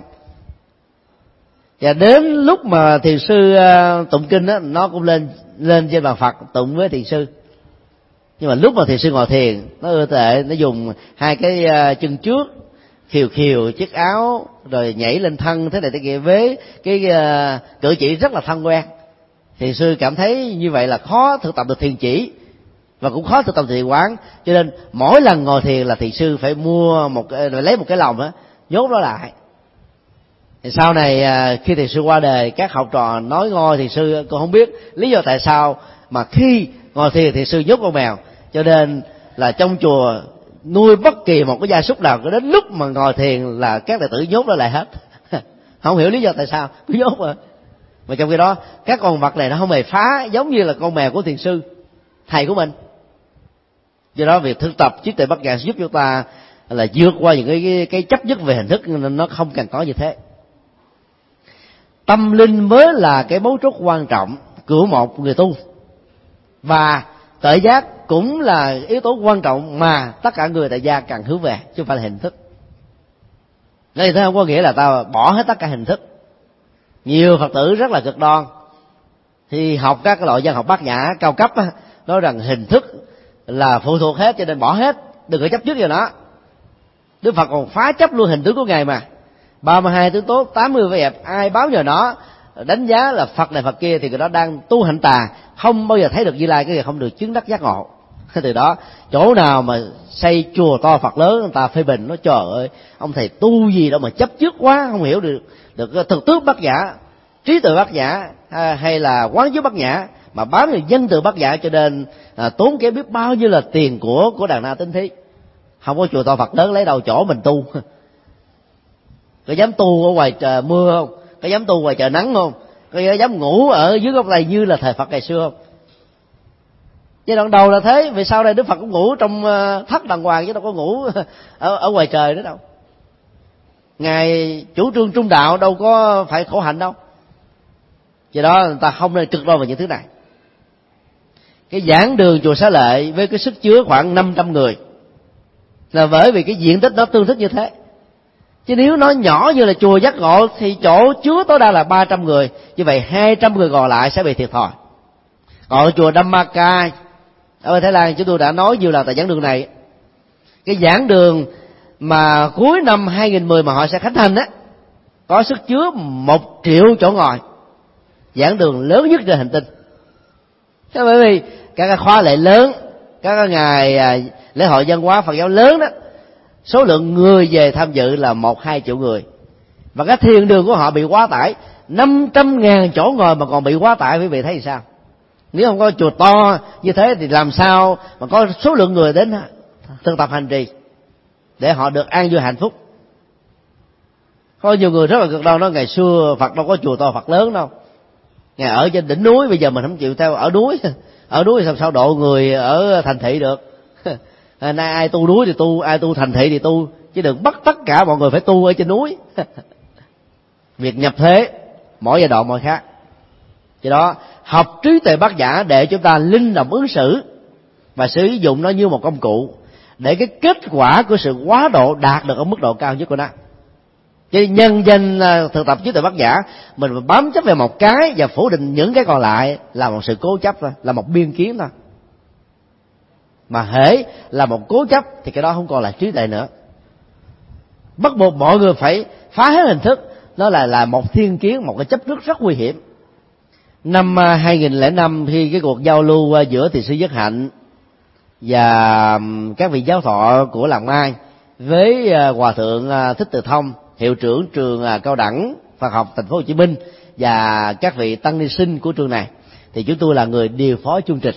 Và đến lúc mà thiền sư tụng kinh đó, nó cũng lên trên bàn Phật tụng với thiền sư. Nhưng mà lúc mà thiền sư ngồi thiền, nó ưa tệ, nó dùng hai cái chân trước khiều khiều chiếc áo, rồi nhảy lên thân thế này thế kia với cái cử chỉ rất là thân quen. Thiền sư cảm thấy như vậy là khó thực tập được thiền chỉ, và cũng khó thực tập thiền quán. Cho nên mỗi lần ngồi thiền là thiền sư phải lấy một cái lồng đó, nhốt nó lại. Thì sau này khi thiền sư qua đời, các học trò nói ngôi thiền sư, cô không biết lý do tại sao mà khi ngồi thiền thiền sư nhốt con mèo. Cho nên là trong chùa nuôi bất kỳ một cái gia súc nào, đến lúc mà ngồi thiền là các đệ tử nhốt nó lại hết. Không hiểu lý do tại sao cứ nhốt mà trong khi đó các con vật này nó không hề phá, giống như là con mèo của thiền sư thầy của mình. Do đó việc thực tập trí tuệ bát nhã giúp chúng ta là vượt qua những cái chấp nhất về hình thức, nên nó không cần có như thế. Tâm linh mới là cái mấu chốt quan trọng của một người tu, và tuệ giác cũng là yếu tố quan trọng mà tất cả người tại gia cần hướng về, chứ không phải là hình thức. Đây thế không có nghĩa là ta bỏ hết tất cả hình thức. Nhiều Phật tử rất là cực đoan, thì học các loại văn học bát nhã cao cấp á, nói rằng hình thức là phụ thuộc hết, cho nên bỏ hết, đừng có chấp trước vào nó. Đức Phật còn phá chấp luôn hình tướng của Ngài mà. 32 tướng tốt, 80 vẻ đẹp, ai bám vào nó đánh giá là Phật này Phật kia thì người đó đang tu hành tà, không bao giờ thấy được Như Lai, cái gì không được chứng đắc giác ngộ. Từ đó chỗ nào mà xây chùa to Phật lớn, người ta phê bình, nói trời ơi ông thầy tu gì đâu mà chấp trước quá, không hiểu được thực tướng bát nhã, trí tuệ bát nhã hay là quán chiếu bát nhã, mà bám vào danh từ bát nhã, cho nên tốn kém biết bao nhiêu là tiền của đàn na tín thí. Không có chùa to Phật lớn lấy đâu chỗ mình tu. Có dám tu ở ngoài trời mưa không? Có dám tu ngoài trời nắng không? Có dám ngủ ở dưới gốc cây như là thời Phật ngày xưa không? Giai đoạn đầu là thế, vì sau này Đức Phật cũng ngủ trong thất đàng hoàng chứ đâu có ngủ ở ngoài trời nữa đâu. Ngài chủ trương trung đạo đâu có phải khổ hạnh đâu. Do đó người ta không nên cực đoan về những thứ này. Cái giảng đường chùa Xá Lợi với cái sức chứa khoảng 500 người là bởi vì cái diện tích nó tương thích như thế. Chứ nếu nó nhỏ như là chùa Giác Ngộ thì chỗ chứa tối đa là 300 người, như vậy 200 người còn lại sẽ bị thiệt thòi. Còn chùa Dhammaka ở Thái Lan, chúng tôi đã nói nhiều lần tại giảng đường này, cái giảng đường mà cuối năm 2010 mà họ sẽ khánh thành á, có sức chứa 1 triệu chỗ ngồi, giảng đường lớn nhất trên hành tinh. Thế bởi vì các cái khóa lễ lớn, các cái ngày lễ hội văn hóa Phật giáo lớn đó, số lượng người về tham dự là 1-2 triệu người, và cái thiền đường của họ bị quá tải, 500.000 chỗ ngồi mà còn bị quá tải, quý vị thấy sao? Nếu không có chùa to như thế thì làm sao mà có số lượng người đến thực tập hành trì để họ được an vui hạnh phúc? Có nhiều người rất là cực đoan nói ngày xưa Phật đâu có chùa to Phật lớn đâu, Ngài ở trên đỉnh núi, bây giờ mình không chịu theo ở núi. Ở núi sao độ người ở thành thị được? Nay ai tu núi thì tu, ai tu thành thị thì tu, chứ đừng bắt tất cả mọi người phải tu ở trên núi. Việc nhập thế mỗi giai đoạn mỗi khác. Cho đó học trí tuệ bát nhã để chúng ta linh động ứng xử và sử dụng nó như một công cụ để cái kết quả của sự quá độ đạt được ở mức độ cao nhất của nó. Chứ nhân danh thực tập trí tuệ bát nhã, mình bám chấp về một cái và phủ định những cái còn lại là một sự cố chấp thôi, là một biên kiến thôi. Mà hễ là một cố chấp thì cái đó không còn là trí tuệ nữa. Bắt buộc mọi người phải phá hết hình thức, nó là một thiên kiến, một cái chấp trước rất nguy hiểm. Năm 2005 khi cái cuộc giao lưu giữa thiền sư Nhất Hạnh và các vị giáo thọ của làng Mai với hòa thượng Thích Từ Thông, hiệu trưởng trường cao đẳng Phật học Thành phố Hồ Chí Minh, và các vị tăng ni sinh của trường này, thì chúng tôi là người điều phối chương trình,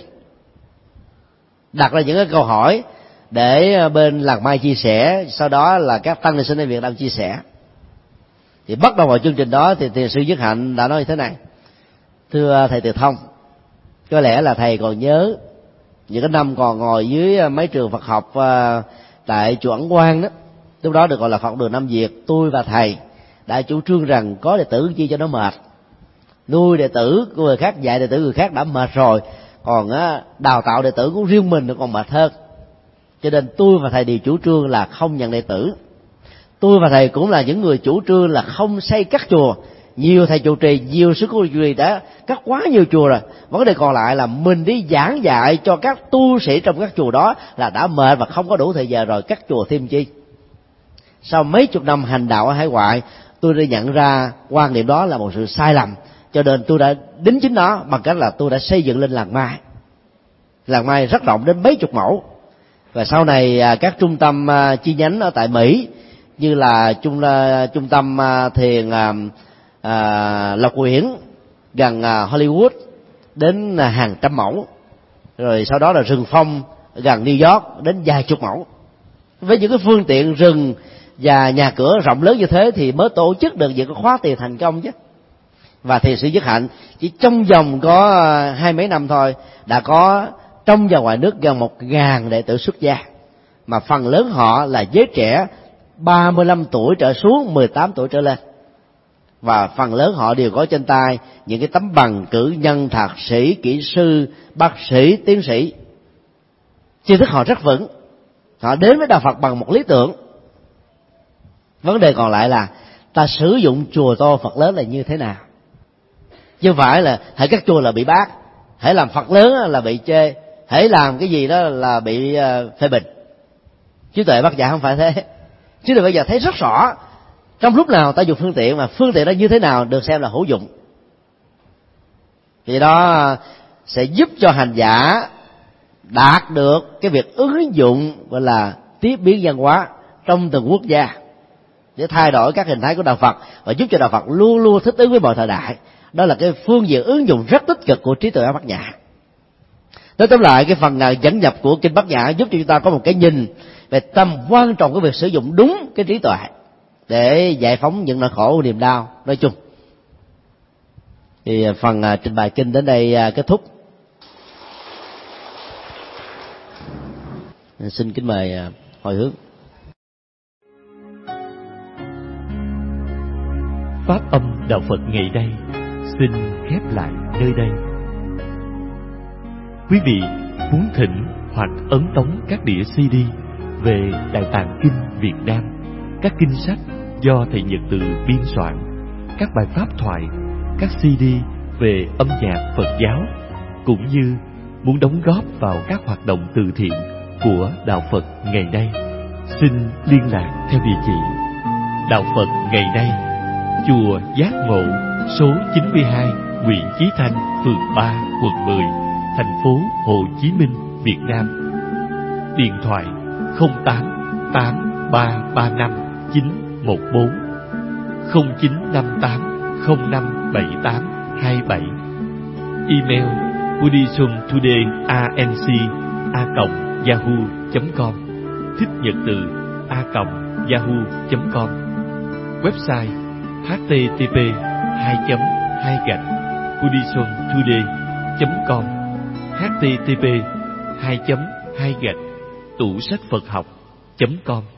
đặt ra những cái câu hỏi để bên làng Mai chia sẻ, sau đó là các tăng ni sinh ở Việt Nam chia sẻ. Thì bắt đầu vào chương trình đó thì thiền sư Nhất Hạnh đã nói như thế này: thưa thầy Từ Thông, có lẽ là thầy còn nhớ những cái năm còn ngồi dưới mấy trường Phật học tại chùa Ấn Quang đó, lúc đó được gọi là Phật đường Nam Việt, tôi và thầy đã chủ trương rằng có đệ tử chi cho nó mệt, nuôi đệ tử của người khác, dạy đệ tử người khác đã mệt rồi, còn đào tạo đệ tử của riêng mình nó còn mệt hơn. Cho nên tôi và thầy đều chủ trương là không nhận đệ tử. Tôi và thầy cũng là những người chủ trương là không xây các chùa. Nhiều thầy trụ trì, nhiều sư cô trụ trì đã cắt quá nhiều chùa rồi. Vấn đề còn lại là mình đi giảng dạy cho các tu sĩ trong các chùa đó là đã mệt và không có đủ thời giờ rồi, các chùa thêm chi. Sau mấy chục năm hành đạo ở hải ngoại, tôi đã nhận ra quan niệm đó là một sự sai lầm, cho nên tôi đã đính chính nó bằng cách là tôi đã xây dựng lên làng Mai. Làng Mai rất rộng đến mấy chục mẫu, và sau này các trung tâm chi nhánh ở tại Mỹ như là trung tâm thiền Lộc Uyển gần Hollywood đến hàng trăm mẫu, rồi sau đó là rừng phong gần New York đến vài chục mẫu. Với những cái phương tiện rừng và nhà cửa rộng lớn như thế thì mới tổ chức được những cái khóa tiền thành công chứ. Và thiền sư Nhất Hạnh chỉ trong vòng có 20 mấy năm thôi đã có trong và ngoài nước gần 1.000 đệ tử xuất gia, mà phần lớn họ là giới trẻ 35 tuổi trở xuống, 18 tuổi trở lên. Và phần lớn họ đều có trên tay những cái tấm bằng cử nhân, thạc sĩ, kỹ sư, bác sĩ, tiến sĩ. Tri thức họ rất vững. Họ đến với đạo Phật bằng một lý tưởng. Vấn đề còn lại là ta sử dụng chùa to Phật lớn là như thế nào. Chứ không phải là hãy các chùa là bị bác, hãy làm Phật lớn là bị chê, hãy làm cái gì đó là bị phê bình. Trí tuệ Bát Nhã không phải thế. Trí tuệ Bát Nhã thấy rất rõ trong lúc nào ta dùng phương tiện, mà phương tiện đó như thế nào được xem là hữu dụng. Thì đó sẽ giúp cho hành giả đạt được cái việc ứng dụng gọi là tiếp biến văn hóa trong từng quốc gia để thay đổi các hình thái của đạo Phật và giúp cho đạo Phật luôn luôn thích ứng với mọi thời đại. Đó là cái phương diện ứng dụng rất tích cực của trí tuệ Bát Nhã. Nói tóm lại, cái phần dẫn nhập của kinh Bát Nhã giúp cho chúng ta có một cái nhìn về tầm quan trọng của việc sử dụng đúng cái trí tuệ để giải phóng những nỗi khổ niềm đau nói chung. Thì phần trình bày kinh đến đây kết thúc. Xin kính mời hồi hướng. Pháp âm đạo Phật ngày nay xin khép lại nơi đây. Quý vị muốn thỉnh hoặc ấn tống các đĩa CD về Đại Tạng Kinh Việt Nam, các kinh sách do thầy Nhật Từ biên soạn, các bài pháp thoại, các CD về âm nhạc Phật giáo, cũng như muốn đóng góp vào các hoạt động từ thiện của đạo Phật ngày nay, xin liên lạc theo địa chỉ Đạo Phật ngày nay, chùa Giác Ngộ, số 92, Nguyễn Chí Thanh, phường 3, quận 10, thành phố Hồ Chí Minh, Việt Nam. Điện thoại 08 8335 914 0958 0578 27. Email buddhismtoday@yahoo.com, thích nhật từ @yahoo.com. Website http://buddhismtoday.com, http://tủ sách Phật học.com.